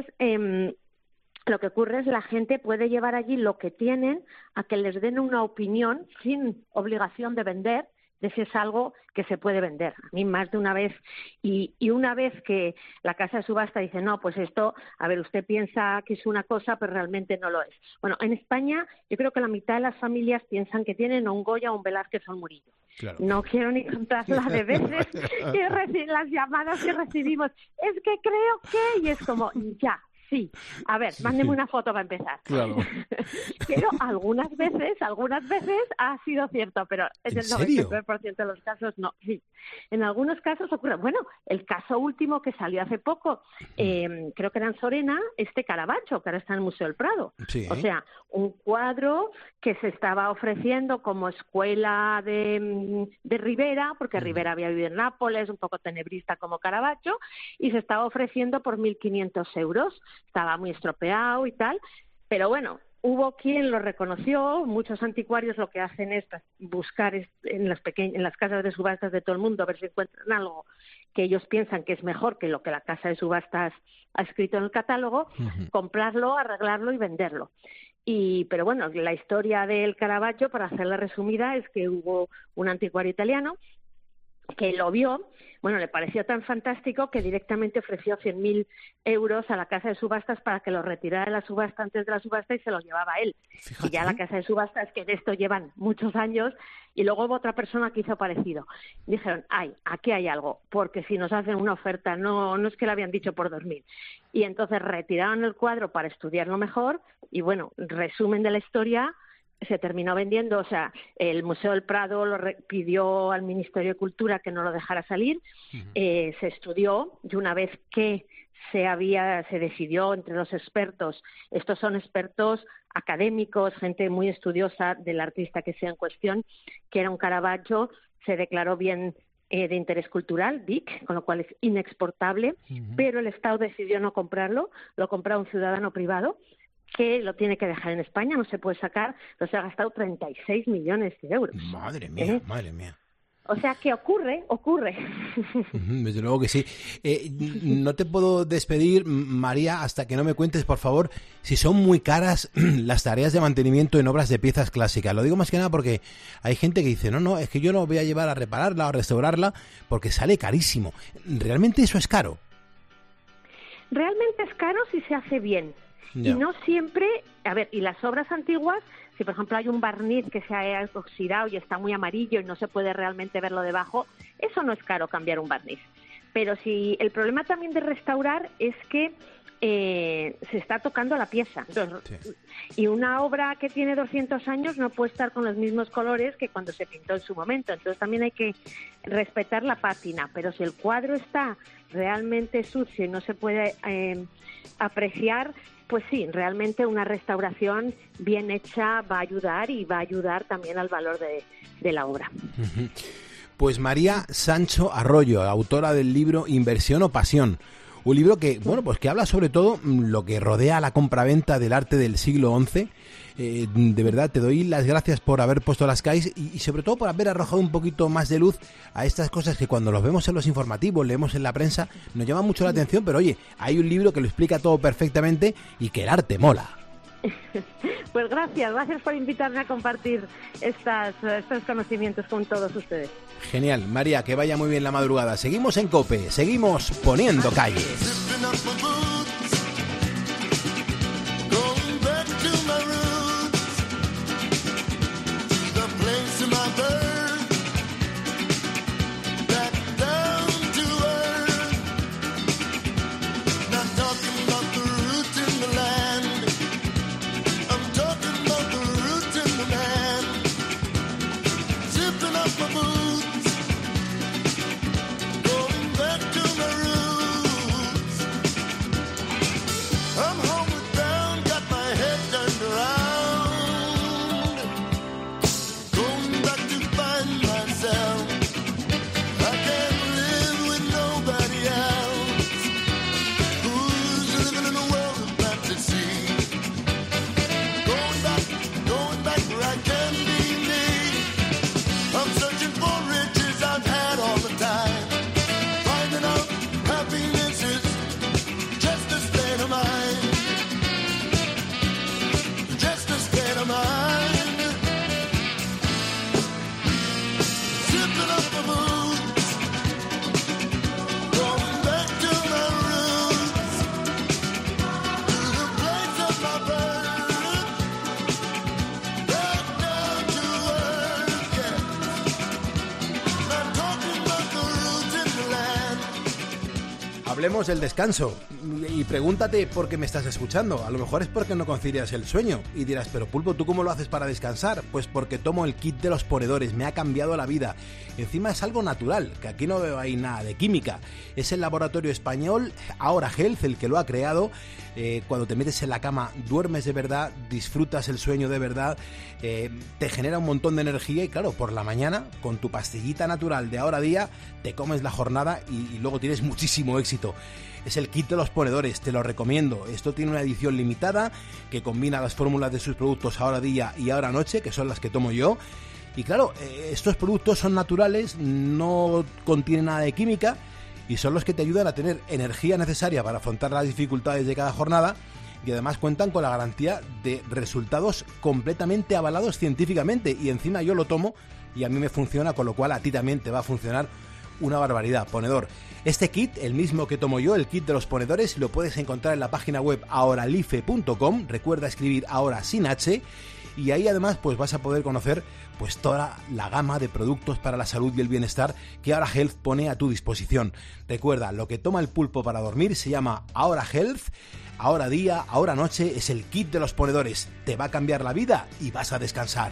lo que ocurre es que la gente puede llevar allí lo que tienen a que les den una opinión sin obligación de vender, de si es algo que se puede vender. A mí más de una vez, y una vez que la casa de subasta dice, no, pues esto, a ver, usted piensa que es una cosa, pero realmente no lo es. Bueno, en España yo creo que la mitad de las familias piensan que tienen un Goya o un Velázquez o un Murillo. Claro. No quiero ni contar la de veces que las llamadas que recibimos. Es que creo que, y es como, ya. Sí, a ver, mándeme una foto para empezar. Claro. Pero algunas veces ha sido cierto, pero en el 99% de los casos no. Sí. En algunos casos ocurre. Bueno, el caso último que salió hace poco, creo que era en Sorena, Caravaggio, que ahora está en el Museo del Prado. Sí. O sea, un cuadro que se estaba ofreciendo como escuela de Rivera, porque Rivera había vivido en Nápoles, un poco tenebrista como Caravaggio, y se estaba ofreciendo por 1.500 euros. Estaba muy estropeado y tal, pero bueno, hubo quien lo reconoció. Muchos anticuarios lo que hacen es buscar en las casas de subastas de todo el mundo a ver si encuentran algo que ellos piensan que es mejor que lo que la casa de subastas ha escrito en el catálogo, comprarlo, arreglarlo y venderlo. Pero bueno, la historia del Caravaggio, para hacerla resumida, es que hubo un anticuario italiano que lo vio, bueno, le pareció tan fantástico que directamente ofreció 100.000 euros a la casa de subastas para que lo retirara de la subasta antes de la subasta y se lo llevaba él. Fíjate. Y ya la casa de subastas, que de esto llevan muchos años, y luego hubo otra persona que hizo parecido. Dijeron, aquí hay algo, porque si nos hacen una oferta, no es que le habían dicho por 2.000. Y entonces retiraron el cuadro para estudiarlo mejor, y bueno, resumen de la historia, se terminó vendiendo. O sea, el Museo del Prado pidió al Ministerio de Cultura que no lo dejara salir, se estudió, y una vez que se decidió entre los expertos, estos son expertos académicos, gente muy estudiosa del artista que sea en cuestión, que era un Caravaggio, se declaró bien de interés cultural, BIC, con lo cual es inexportable, pero el Estado decidió no comprarlo, lo compró un ciudadano privado, que lo tiene que dejar en España, no se puede sacar, pero se ha gastado 36 millones de euros. Madre mía, madre mía. O sea, que ocurre. Desde luego que sí. No te puedo despedir, María, hasta que no me cuentes, por favor, si son muy caras las tareas de mantenimiento en obras de piezas clásicas. Lo digo más que nada porque hay gente que dice, no, es que yo no voy a llevar a repararla o a restaurarla porque sale carísimo. ¿Realmente eso es caro? Realmente es caro si se hace bien. Ya. Y no siempre, a ver, y las obras antiguas, si por ejemplo hay un barniz que se ha oxidado y está muy amarillo y no se puede realmente verlo debajo, eso no es caro cambiar un barniz. Pero si el problema también de restaurar es que se está tocando la pieza. Entonces, sí. Y una obra que tiene 200 años no puede estar con los mismos colores que cuando se pintó en su momento. Entonces también hay que respetar la pátina. Pero si el cuadro está realmente sucio y no se puede apreciar, pues sí, realmente una restauración bien hecha va a ayudar, y va a ayudar también al valor de la obra. Pues María Sancho Arroyo, autora del libro Inversión o Pasión. Un libro que, bueno, pues que habla sobre todo lo que rodea la compraventa del arte del siglo XI. De verdad, te doy las gracias por haber puesto las calles y sobre todo por haber arrojado un poquito más de luz a estas cosas que cuando los vemos en los informativos, leemos en la prensa, nos llama mucho la atención, pero oye, hay un libro que lo explica todo perfectamente y que el arte mola. Pues gracias por invitarme a compartir estos conocimientos con todos ustedes. Genial, María, que vaya muy bien la madrugada. Seguimos en COPE, seguimos poniendo calles. Hablemos del descanso y pregúntate por qué me estás escuchando. A lo mejor es porque no concilias el sueño y dirás, pero Pulpo, ¿tú cómo lo haces para descansar? Pues porque tomo el kit de los ponedores, me ha cambiado la vida. Encima es algo natural, que aquí no veo ahí nada de química. Es el laboratorio español Ahora Health el que lo ha creado. Cuando te metes en la cama duermes de verdad, disfrutas el sueño de verdad, te genera un montón de energía y claro, por la mañana con tu pastillita natural de Ahora Día te comes la jornada y luego tienes muchísimo éxito. Es el kit de los ponedores, te lo recomiendo. Esto tiene una edición limitada que combina las fórmulas de sus productos Ahora Día y Ahora Noche, que son las que tomo yo. Y claro, estos productos son naturales, no contienen nada de química y son los que te ayudan a tener energía necesaria para afrontar las dificultades de cada jornada y además cuentan con la garantía de resultados completamente avalados científicamente y encima yo lo tomo y a mí me funciona, con lo cual a ti también te va a funcionar una barbaridad, ponedor. Este kit, el mismo que tomo yo, el kit de los ponedores, lo puedes encontrar en la página web ahoralife.com, recuerda escribir ahora sin H, y ahí además pues vas a poder conocer pues toda la gama de productos para la salud y el bienestar que Ahora Health pone a tu disposición. Recuerda, lo que toma el pulpo para dormir se llama Ahora Health, Ahora Día, Ahora Noche, es el kit de los ponedores. Te va a cambiar la vida y vas a descansar.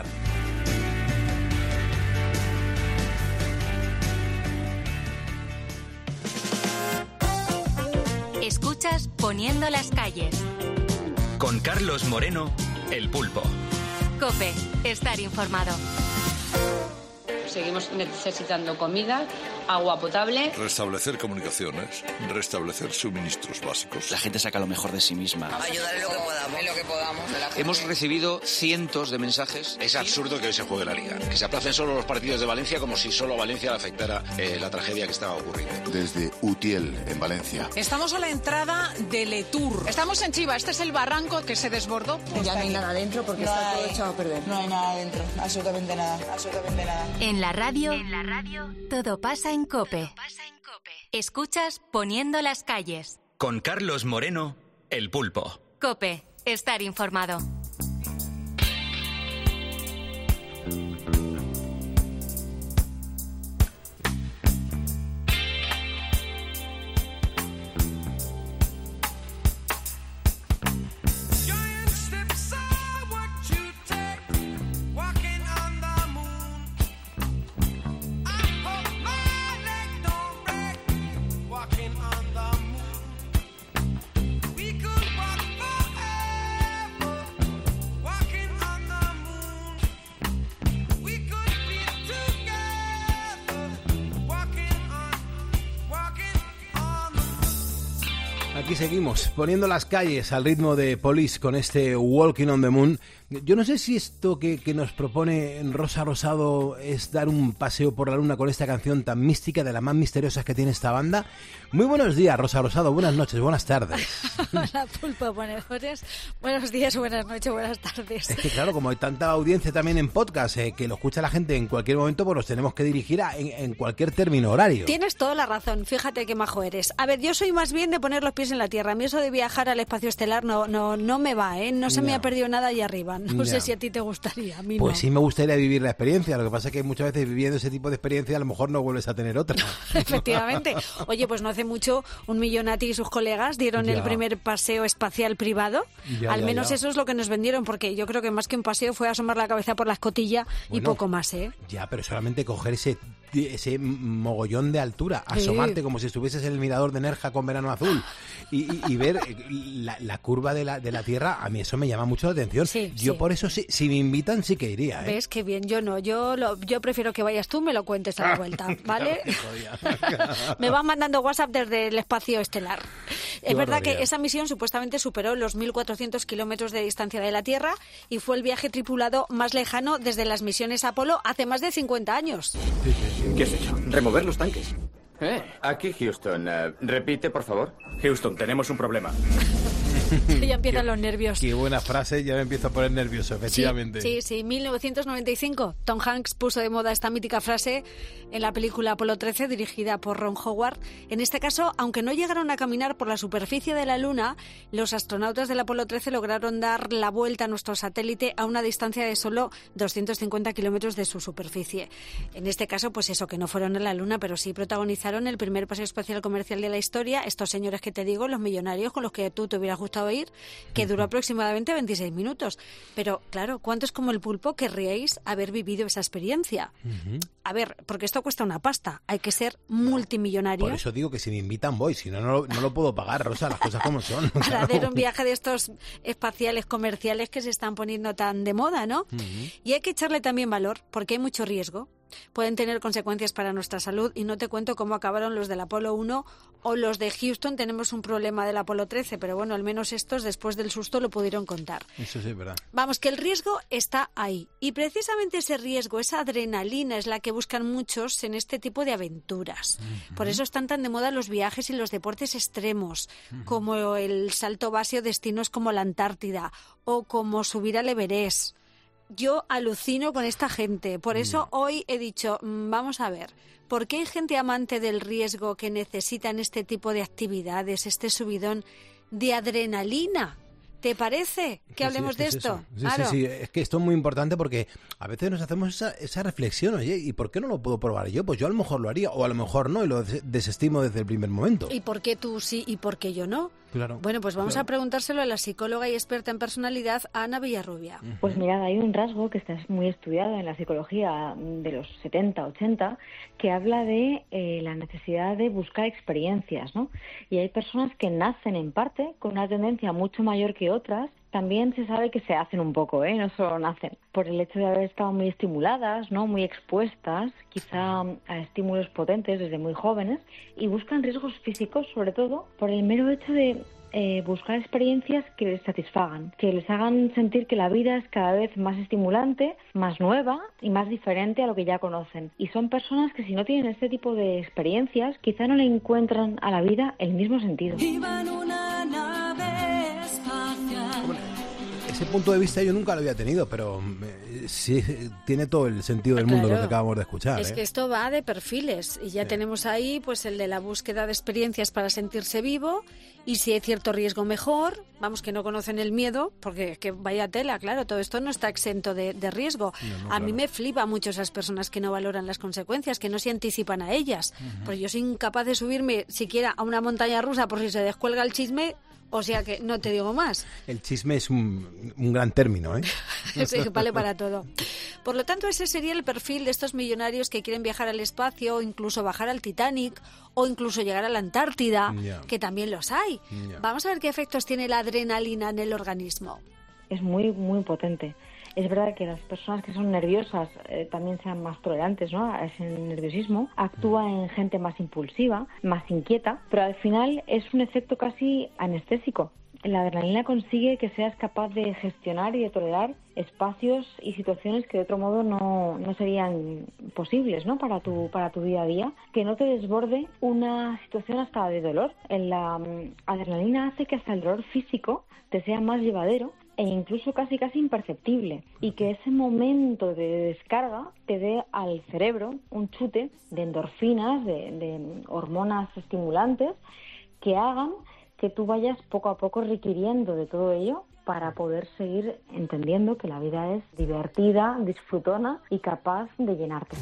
Escuchas Poniendo las calles. Con Carlos Moreno, el Pulpo. COPE, estar informado. Seguimos necesitando comida, agua potable. Restablecer comunicaciones, restablecer suministros básicos. La gente saca lo mejor de sí misma. Ayudar en lo que podamos. Hemos recibido cientos de mensajes. Es absurdo que hoy se juegue la Liga, que se aplacen solo los partidos de Valencia como si solo a Valencia le afectara la tragedia que estaba ocurriendo. Desde Utiel, en Valencia. Estamos a la entrada de Letour. Estamos en Chiva, este es el barranco que se desbordó. Ya no hay nada dentro porque está todo echado a perder. No hay nada dentro, absolutamente nada. En la radio, todo pasa en COPE. Escuchas Poniendo las calles. Con Carlos Moreno, el Pulpo. COPE, estar informado. Aquí seguimos, poniendo las calles al ritmo de Police con este Walking on the Moon. Yo no sé si esto que nos propone Rosa Rosado es dar un paseo por la luna con esta canción tan mística, de las más misteriosas que tiene esta banda. Muy buenos días, Rosa Rosado, buenas noches, buenas tardes. Hola, Pulpo, buenos días, buenas noches, buenas tardes. Es que claro, como hay tanta audiencia también en podcast, que lo escucha la gente en cualquier momento, pues los tenemos que dirigir en cualquier término horario. Tienes toda la razón, fíjate qué majo eres. A ver, yo soy más bien de poner los pies en la tierra. A mí eso de viajar al espacio estelar no me va, ¿eh? No se me ha perdido nada allá arriba. No sé si a ti te gustaría, a mí pues no. Sí me gustaría vivir la experiencia, lo que pasa es que muchas veces viviendo ese tipo de experiencia a lo mejor no vuelves a tener otra. Efectivamente. Oye, pues no hace mucho un Millonati y sus colegas dieron el primer paseo espacial privado. Al menos eso es lo que nos vendieron, porque yo creo que más que un paseo fue asomar la cabeza por la escotilla y poco más, ¿eh? Ya, pero solamente coger ese mogollón de altura, asomarte como si estuvieses en el mirador de Nerja con Verano Azul y ver la curva de la Tierra, a mí eso me llama mucho la atención. Yo por eso, si me invitan, sí que iría, ¿eh? ¿Ves? Qué bien, yo no. Yo prefiero que vayas tú, me lo cuentes a la vuelta, ¿vale? Me van mandando WhatsApp desde el espacio estelar. Es verdad que esa misión supuestamente superó los 1.400 kilómetros de distancia de la Tierra y fue el viaje tripulado más lejano desde las misiones Apolo hace más de 50 años. ¿Qué has hecho? ¿Remover los tanques? Aquí Houston. Repite, por favor. Houston, tenemos un problema. Ya empiezan los nervios. Qué buena frase, ya me empiezo a poner nervioso, efectivamente. Sí, 1995. Tom Hanks puso de moda esta mítica frase en la película Apolo 13, dirigida por Ron Howard. En este caso, aunque no llegaron a caminar por la superficie de la Luna, los astronautas del Apolo 13 lograron dar la vuelta a nuestro satélite a una distancia de solo 250 kilómetros de su superficie. En este caso, pues eso, que no fueron a la Luna, pero sí protagonizaron el primer paseo espacial comercial de la historia. Estos señores que te digo, los millonarios con los que tú te hubieras gustado ir, que duró aproximadamente 26 minutos. Pero, claro, ¿cuántos como el Pulpo querríais haber vivido esa experiencia? A ver, porque esto cuesta una pasta. Hay que ser multimillonario. Por eso digo que si me invitan voy, si no lo puedo pagar, Rosa, las cosas como son. Para hacer un viaje de estos espaciales comerciales que se están poniendo tan de moda, ¿no? Y hay que echarle también valor, porque hay mucho riesgo. Pueden tener consecuencias para nuestra salud y no te cuento cómo acabaron los del Apolo 1 o los de Houston. Tenemos un problema del Apolo 13, pero bueno, al menos estos después del susto lo pudieron contar. Eso sí es verdad. Vamos, que el riesgo está ahí y precisamente ese riesgo, esa adrenalina es la que buscan muchos en este tipo de aventuras. Por eso están tan de moda los viajes y los deportes extremos, como el salto base o destinos como la Antártida o como subir al Everest. Yo alucino con esta gente, por eso hoy he dicho, vamos a ver, ¿por qué hay gente amante del riesgo que necesitan este tipo de actividades, este subidón de adrenalina? ¿Te parece que hablemos de esto? Claro. Sí, es que esto es muy importante porque a veces nos hacemos esa reflexión, oye, ¿y por qué no lo puedo probar yo? Pues yo a lo mejor lo haría, o a lo mejor no, y lo desestimo desde el primer momento. ¿Y por qué tú sí y por qué yo no? Claro. Bueno, pues vamos a preguntárselo a la psicóloga y experta en personalidad, Ana Villarrubia. Pues mirad, hay un rasgo que está muy estudiado en la psicología de los 70, 80, que habla de la necesidad de buscar experiencias, ¿no? Y hay personas que nacen en parte con una tendencia mucho mayor que otras. También se sabe que se hacen un poco, no solo nacen, por el hecho de haber estado muy estimuladas, ¿no? Muy expuestas, quizá a estímulos potentes desde muy jóvenes, y buscan riesgos físicos, sobre todo por el mero hecho de buscar experiencias que les satisfagan, que les hagan sentir que la vida es cada vez más estimulante, más nueva y más diferente a lo que ya conocen. Y son personas que si no tienen este tipo de experiencias, quizá no le encuentran a la vida el mismo sentido. Ese punto de vista yo nunca lo había tenido, pero sí tiene todo el sentido del mundo lo que acabamos de escuchar. Es que esto va de perfiles y ya tenemos ahí pues el de la búsqueda de experiencias para sentirse vivo y si hay cierto riesgo mejor, vamos, que no conocen el miedo, porque es que vaya tela, claro, todo esto no está exento de riesgo. A mí me flipa mucho esas personas que no valoran las consecuencias, que no se anticipan a ellas, porque yo soy incapaz de subirme siquiera a una montaña rusa por si se descuelga el chisme. O sea que no te digo más. El chisme es un gran término, ¿eh? Sí, vale para todo. Por lo tanto, ese sería el perfil de estos millonarios que quieren viajar al espacio, o incluso bajar al Titanic, o incluso llegar a la Antártida, que también los hay. Vamos a ver qué efectos tiene la adrenalina en el organismo. Es muy, muy potente. Es verdad que las personas que son nerviosas también sean más tolerantes, ¿no?, a ese nerviosismo. Actúa en gente más impulsiva, más inquieta, pero al final es un efecto casi anestésico. la adrenalina consigue que seas capaz de gestionar y de tolerar espacios y situaciones que de otro modo no serían posibles, ¿no? para tu día a día, que no te desborde una situación hasta de dolor. La adrenalina hace que hasta el dolor físico te sea más llevadero e incluso casi imperceptible, y que ese momento de descarga te dé al cerebro un chute de endorfinas, de hormonas estimulantes que hagan que tú vayas poco a poco requiriendo de todo ello para poder seguir entendiendo que la vida es divertida, disfrutona y capaz de llenarte.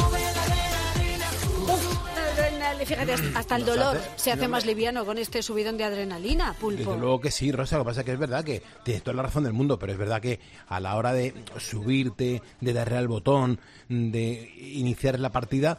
Fíjate, hasta el dolor se hace más liviano con este subidón de adrenalina, Pulpo. Desde luego que sí, Rosa, lo que pasa es que es verdad que tienes toda la razón del mundo, pero es verdad que a la hora de subirte, de darle al botón, de iniciar la partida,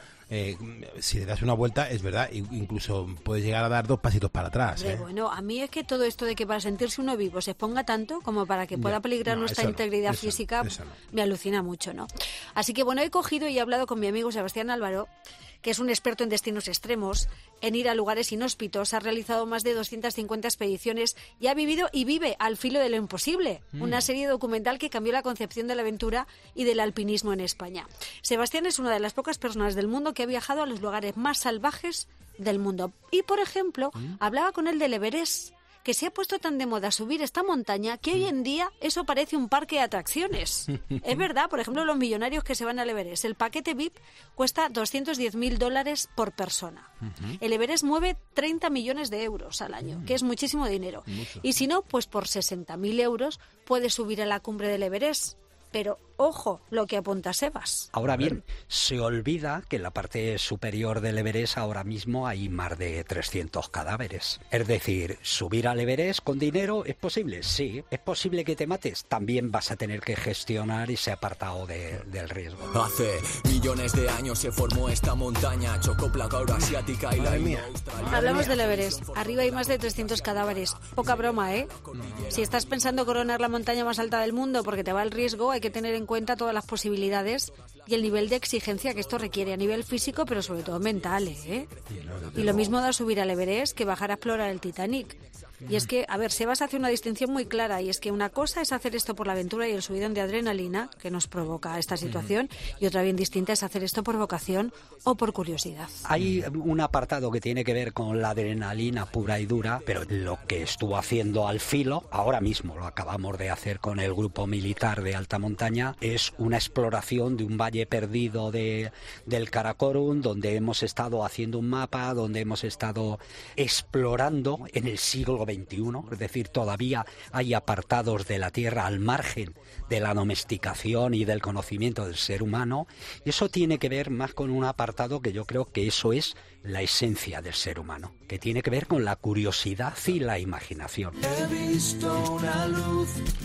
si le das una vuelta, es verdad, incluso puedes llegar a dar 2 pasitos para atrás. Bueno, a mí es que todo esto de que para sentirse uno vivo se exponga tanto como para que pueda peligrar nuestra integridad física, me alucina mucho, ¿no? Así que bueno, he cogido y he hablado con mi amigo Sebastián Álvaro, que es un experto en destinos extremos, en ir a lugares inhóspitos, ha realizado más de 250 expediciones y ha vivido y vive al filo de lo imposible, una serie documental que cambió la concepción de la aventura y del alpinismo en España. Sebastián es una de las pocas personas del mundo que ha viajado a los lugares más salvajes del mundo. Y, por ejemplo, hablaba con él del Everest, que se ha puesto tan de moda subir esta montaña que hoy en día eso parece un parque de atracciones. Es verdad, por ejemplo, los millonarios que se van al Everest. El paquete VIP cuesta $210.000 por persona. El Everest mueve 30 millones de euros al año, que es muchísimo dinero. Y si no, pues por 60.000 euros puedes subir a la cumbre del Everest. Pero, ojo, lo que apunta Sebas. Ahora bien, se olvida que en la parte superior del Everest ahora mismo hay más de 300 cadáveres. Es decir, subir al Everest con dinero es posible, sí. ¿Es posible que te mates? También vas a tener que gestionar ese apartado del riesgo. Hace millones de años se formó esta montaña, chocó placa euroasiática y la India. Hablamos del Everest. Arriba hay más de 300 cadáveres. Poca broma, ¿eh? Si estás pensando coronar la montaña más alta del mundo porque te va el riesgo, hay que tener en cuenta todas las posibilidades y el nivel de exigencia que esto requiere a nivel físico, pero sobre todo mental, ¿eh? Y lo mismo da subir al Everest que bajar a explorar el Titanic. Y es que, a ver, Sebas hace una distinción muy clara, y es que una cosa es hacer esto por la aventura y el subidón de adrenalina que nos provoca esta situación, y otra bien distinta es hacer esto por vocación o por curiosidad. Hay un apartado que tiene que ver con la adrenalina pura y dura, pero lo que estuvo haciendo al filo, ahora mismo lo acabamos de hacer con el grupo militar de alta montaña, es una exploración de un valle perdido del Karakorum, donde hemos estado haciendo un mapa, donde hemos estado explorando en el siglo XXI, es decir, todavía hay apartados de la Tierra al margen de la domesticación y del conocimiento del ser humano. Eso tiene que ver más con un apartado que yo creo que eso es la esencia del ser humano, que tiene que ver con la curiosidad y la imaginación. He visto una luz.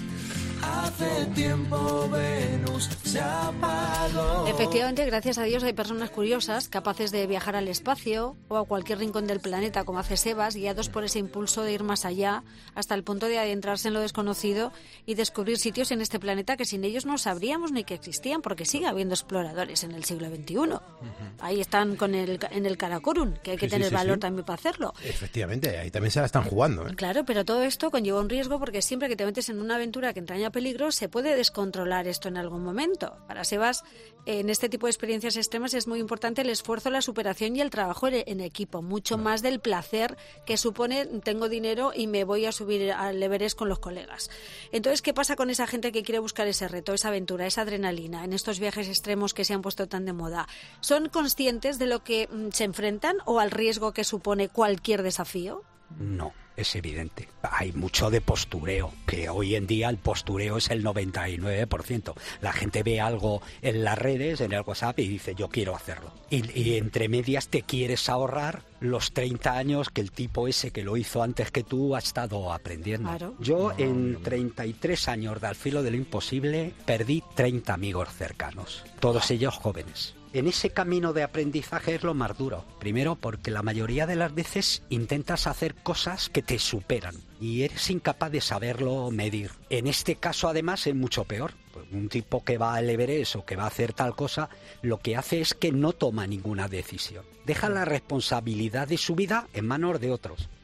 Hace tiempo Venus se apagó. Efectivamente, gracias a Dios hay personas curiosas capaces de viajar al espacio o a cualquier rincón del planeta, como hace Sebas, guiados por ese impulso de ir más allá hasta el punto de adentrarse en lo desconocido y descubrir sitios en este planeta que sin ellos no sabríamos ni que existían, porque sigue habiendo exploradores en el siglo XXI. Ahí están en el Karakorum, que hay que tener valor también para hacerlo. Efectivamente, ahí también se la están jugando, ¿eh? Claro, pero todo esto conlleva un riesgo, porque siempre que te metes en una aventura que entraña peligro, se puede descontrolar esto en algún momento. Para Sebas, en este tipo de experiencias extremas es muy importante el esfuerzo, la superación y el trabajo en equipo, mucho más del placer que supone tengo dinero y me voy a subir al Everest con los colegas. Entonces, ¿qué pasa con esa gente que quiere buscar ese reto, esa aventura, esa adrenalina en estos viajes extremos que se han puesto tan de moda? ¿Son conscientes de lo que se enfrentan o al riesgo que supone cualquier desafío? No. Es evidente. Hay mucho de postureo, que hoy en día el postureo es el 99%. La gente ve algo en las redes, en el WhatsApp, y dice, yo quiero hacerlo. Y entre medias te quieres ahorrar los 30 años que el tipo ese que lo hizo antes que tú ha estado aprendiendo. Claro. Yo en 33 años de Al filo de lo imposible perdí 30 amigos cercanos, todos ellos jóvenes. En ese camino de aprendizaje es lo más duro. Primero, porque la mayoría de las veces intentas hacer cosas que te superan y eres incapaz de saberlo medir. En este caso, además, es mucho peor. Pues un tipo que va al Everest o que va a hacer tal cosa, lo que hace es que no toma ninguna decisión. Deja la responsabilidad de su vida en manos de otros.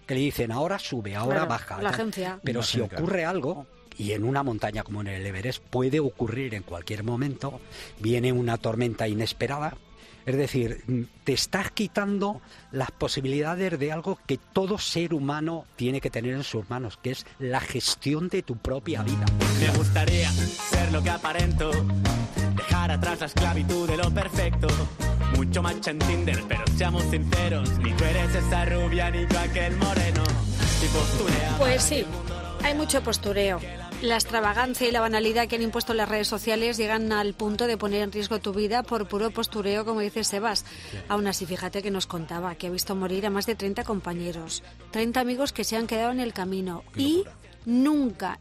que le dicen ahora sube, ahora Claro, baja. la agencia. Pero si ocurre algo, y en una montaña como en el Everest puede ocurrir en cualquier momento, viene una tormenta inesperada. Es decir, te estás quitando las posibilidades de algo que todo ser humano tiene que tener en sus manos, que es la gestión de tu propia vida. Me gustaría ser lo que aparento, dejar atrás la esclavitud de lo perfecto. Mucho match en Tinder, pero seamos sinceros, ni tú eres esa rubia ni yo aquel moreno. Y posturea. Pues sí, hay mucho postureo. La extravagancia y la banalidad que han impuesto las redes sociales llegan al punto de poner en riesgo tu vida por puro postureo, como dice Sebas. Aún así, fíjate que nos contaba que ha visto morir a más de 30 compañeros, 30 amigos que se han quedado en el camino y nunca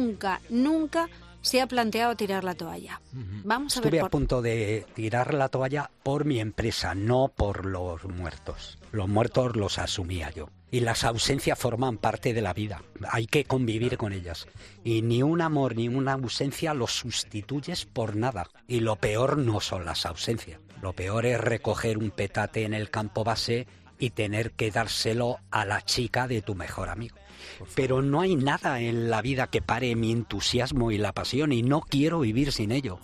se ha planteado tirar la toalla. Vamos a ver. Estuve a punto de tirar la toalla por mi empresa, no por los muertos. Los muertos los asumía yo. Y las ausencias forman parte de la vida. Hay que convivir con ellas. Y ni un amor ni una ausencia los sustituyes por nada. Y lo peor no son las ausencias. Lo peor es recoger un petate en el campo base y tener que dárselo a la chica de tu mejor amigo. Pero no hay nada en la vida que pare mi entusiasmo y la pasión, y no quiero vivir sin ello.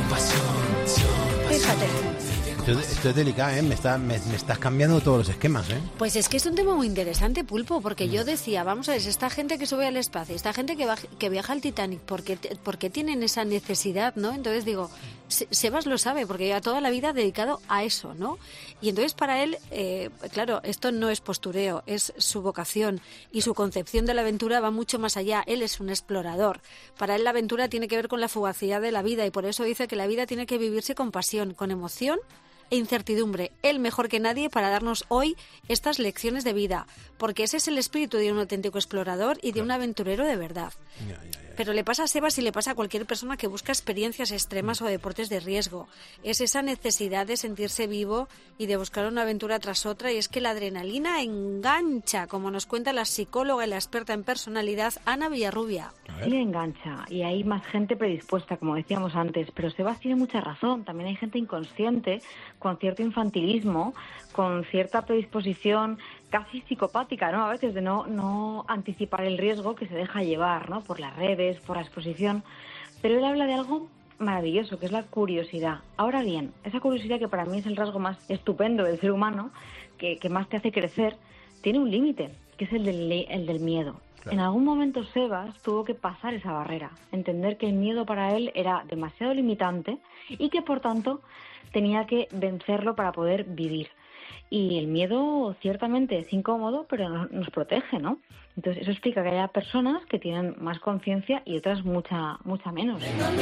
Fíjate. Esto es delicado, ¿eh? Me estás cambiando todos los esquemas, ¿eh? Pues es que es un tema muy interesante, Pulpo, porque yo decía, vamos a ver, esta gente que sube al espacio, esta gente que viaja al Titanic, ¿por qué tienen esa necesidad, no? Entonces digo, Sebas lo sabe, porque lleva toda la vida dedicado a eso, ¿no? Y entonces para él, claro, esto no es postureo, es su vocación, y su concepción de la aventura va mucho más allá. Él es un explorador. Para él la aventura tiene que ver con la fugacidad de la vida, y por eso dice que la vida tiene que vivirse con pasión, con emoción e incertidumbre. Él mejor que nadie para darnos hoy estas lecciones de vida, porque ese es el espíritu de un auténtico explorador y de un aventurero de verdad. Pero le pasa a Sebas y le pasa a cualquier persona que busca experiencias extremas o deportes de riesgo. Es esa necesidad de sentirse vivo y de buscar una aventura tras otra, y es que la adrenalina engancha, como nos cuenta la psicóloga y la experta en personalidad Ana Villarrubia. Sí, engancha, y hay más gente predispuesta, como decíamos antes, pero Sebas tiene mucha razón. También hay gente inconsciente, con cierto infantilismo, con cierta predisposición casi psicopática, ¿no? A veces de no anticipar el riesgo que se deja llevar, ¿no? Por las redes, por la exposición. Pero él habla de algo maravilloso, que es la curiosidad. Ahora bien, esa curiosidad, que para mí es el rasgo más estupendo del ser humano, que más te hace crecer, tiene un límite, que es el del miedo. Claro. En algún momento Sebas tuvo que pasar esa barrera, entender que el miedo para él era demasiado limitante y que, por tanto, tenía que vencerlo para poder vivir. Y el miedo ciertamente es incómodo, pero nos protege, ¿no? Entonces eso explica que haya personas que tienen más conciencia y otras mucha menos.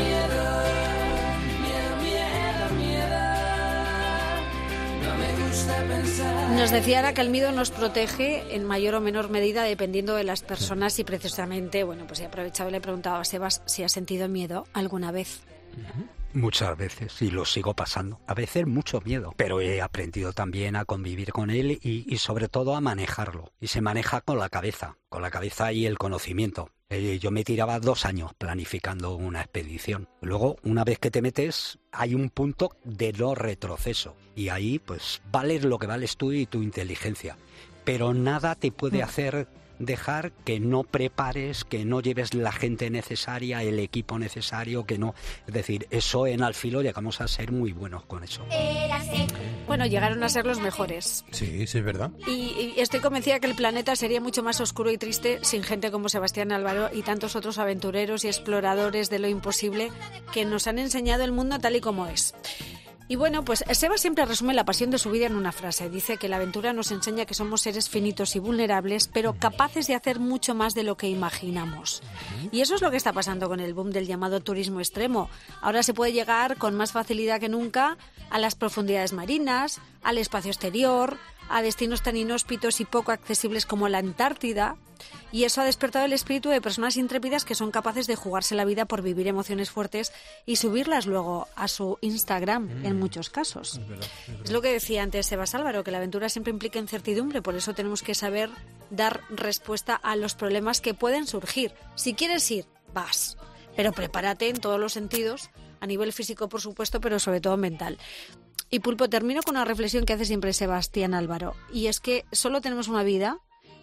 Nos decía Ara que el miedo nos protege en mayor o menor medida dependiendo de las personas, y precisamente, bueno, pues he aprovechado y le he preguntado a Sebas si ha sentido miedo alguna vez. Muchas veces, y lo sigo pasando. A veces mucho miedo, pero he aprendido también a convivir con él y sobre todo a manejarlo. Y se maneja con la cabeza y el conocimiento. Yo me tiraba 2 años planificando una expedición. Luego, una vez que te metes, hay un punto de no retroceso. Y ahí, pues, vales lo que vales tú y tu inteligencia. Pero nada te puede hacer dejar que no prepares, que no lleves la gente necesaria, el equipo necesario, que no... Es decir, eso en Al Filo llegamos a ser muy buenos con eso. Bueno, llegaron a ser los mejores. Sí, sí, es verdad. Y estoy convencida que el planeta sería mucho más oscuro y triste sin gente como Sebastián Álvaro y tantos otros aventureros y exploradores de lo imposible que nos han enseñado el mundo tal y como es. Y bueno, pues Sebas siempre resume la pasión de su vida en una frase. Dice que la aventura nos enseña que somos seres finitos y vulnerables, pero capaces de hacer mucho más de lo que imaginamos. Y eso es lo que está pasando con el boom del llamado turismo extremo. Ahora se puede llegar con más facilidad que nunca a las profundidades marinas, al espacio exterior, a destinos tan inhóspitos y poco accesibles como la Antártida. Y eso ha despertado el espíritu de personas intrépidas que son capaces de jugarse la vida por vivir emociones fuertes y subirlas luego a su Instagram, en muchos casos. Es lo que decía antes Sebas Álvaro, que la aventura siempre implica incertidumbre, por eso tenemos que saber dar respuesta a los problemas que pueden surgir. Si quieres ir, vas, pero prepárate en todos los sentidos, a nivel físico, por supuesto, pero sobre todo mental. Y Pulpo, termino con una reflexión que hace siempre Sebastián Álvaro, y es que solo tenemos una vida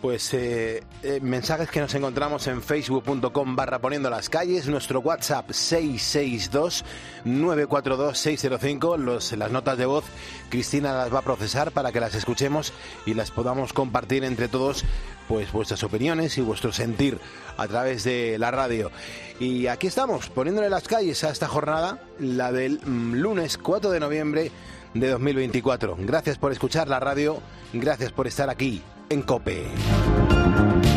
Pues mensajes que nos encontramos en facebook.com/poniendo las calles, nuestro WhatsApp 662-942-605, las notas de voz Cristina las va a procesar para que las escuchemos y las podamos compartir entre todos, pues vuestras opiniones y vuestro sentir a través de la radio. Y aquí estamos, poniéndole las calles a esta jornada, la del lunes 4 de noviembre de 2024. Gracias por escuchar la radio, gracias por estar aquí en COPE.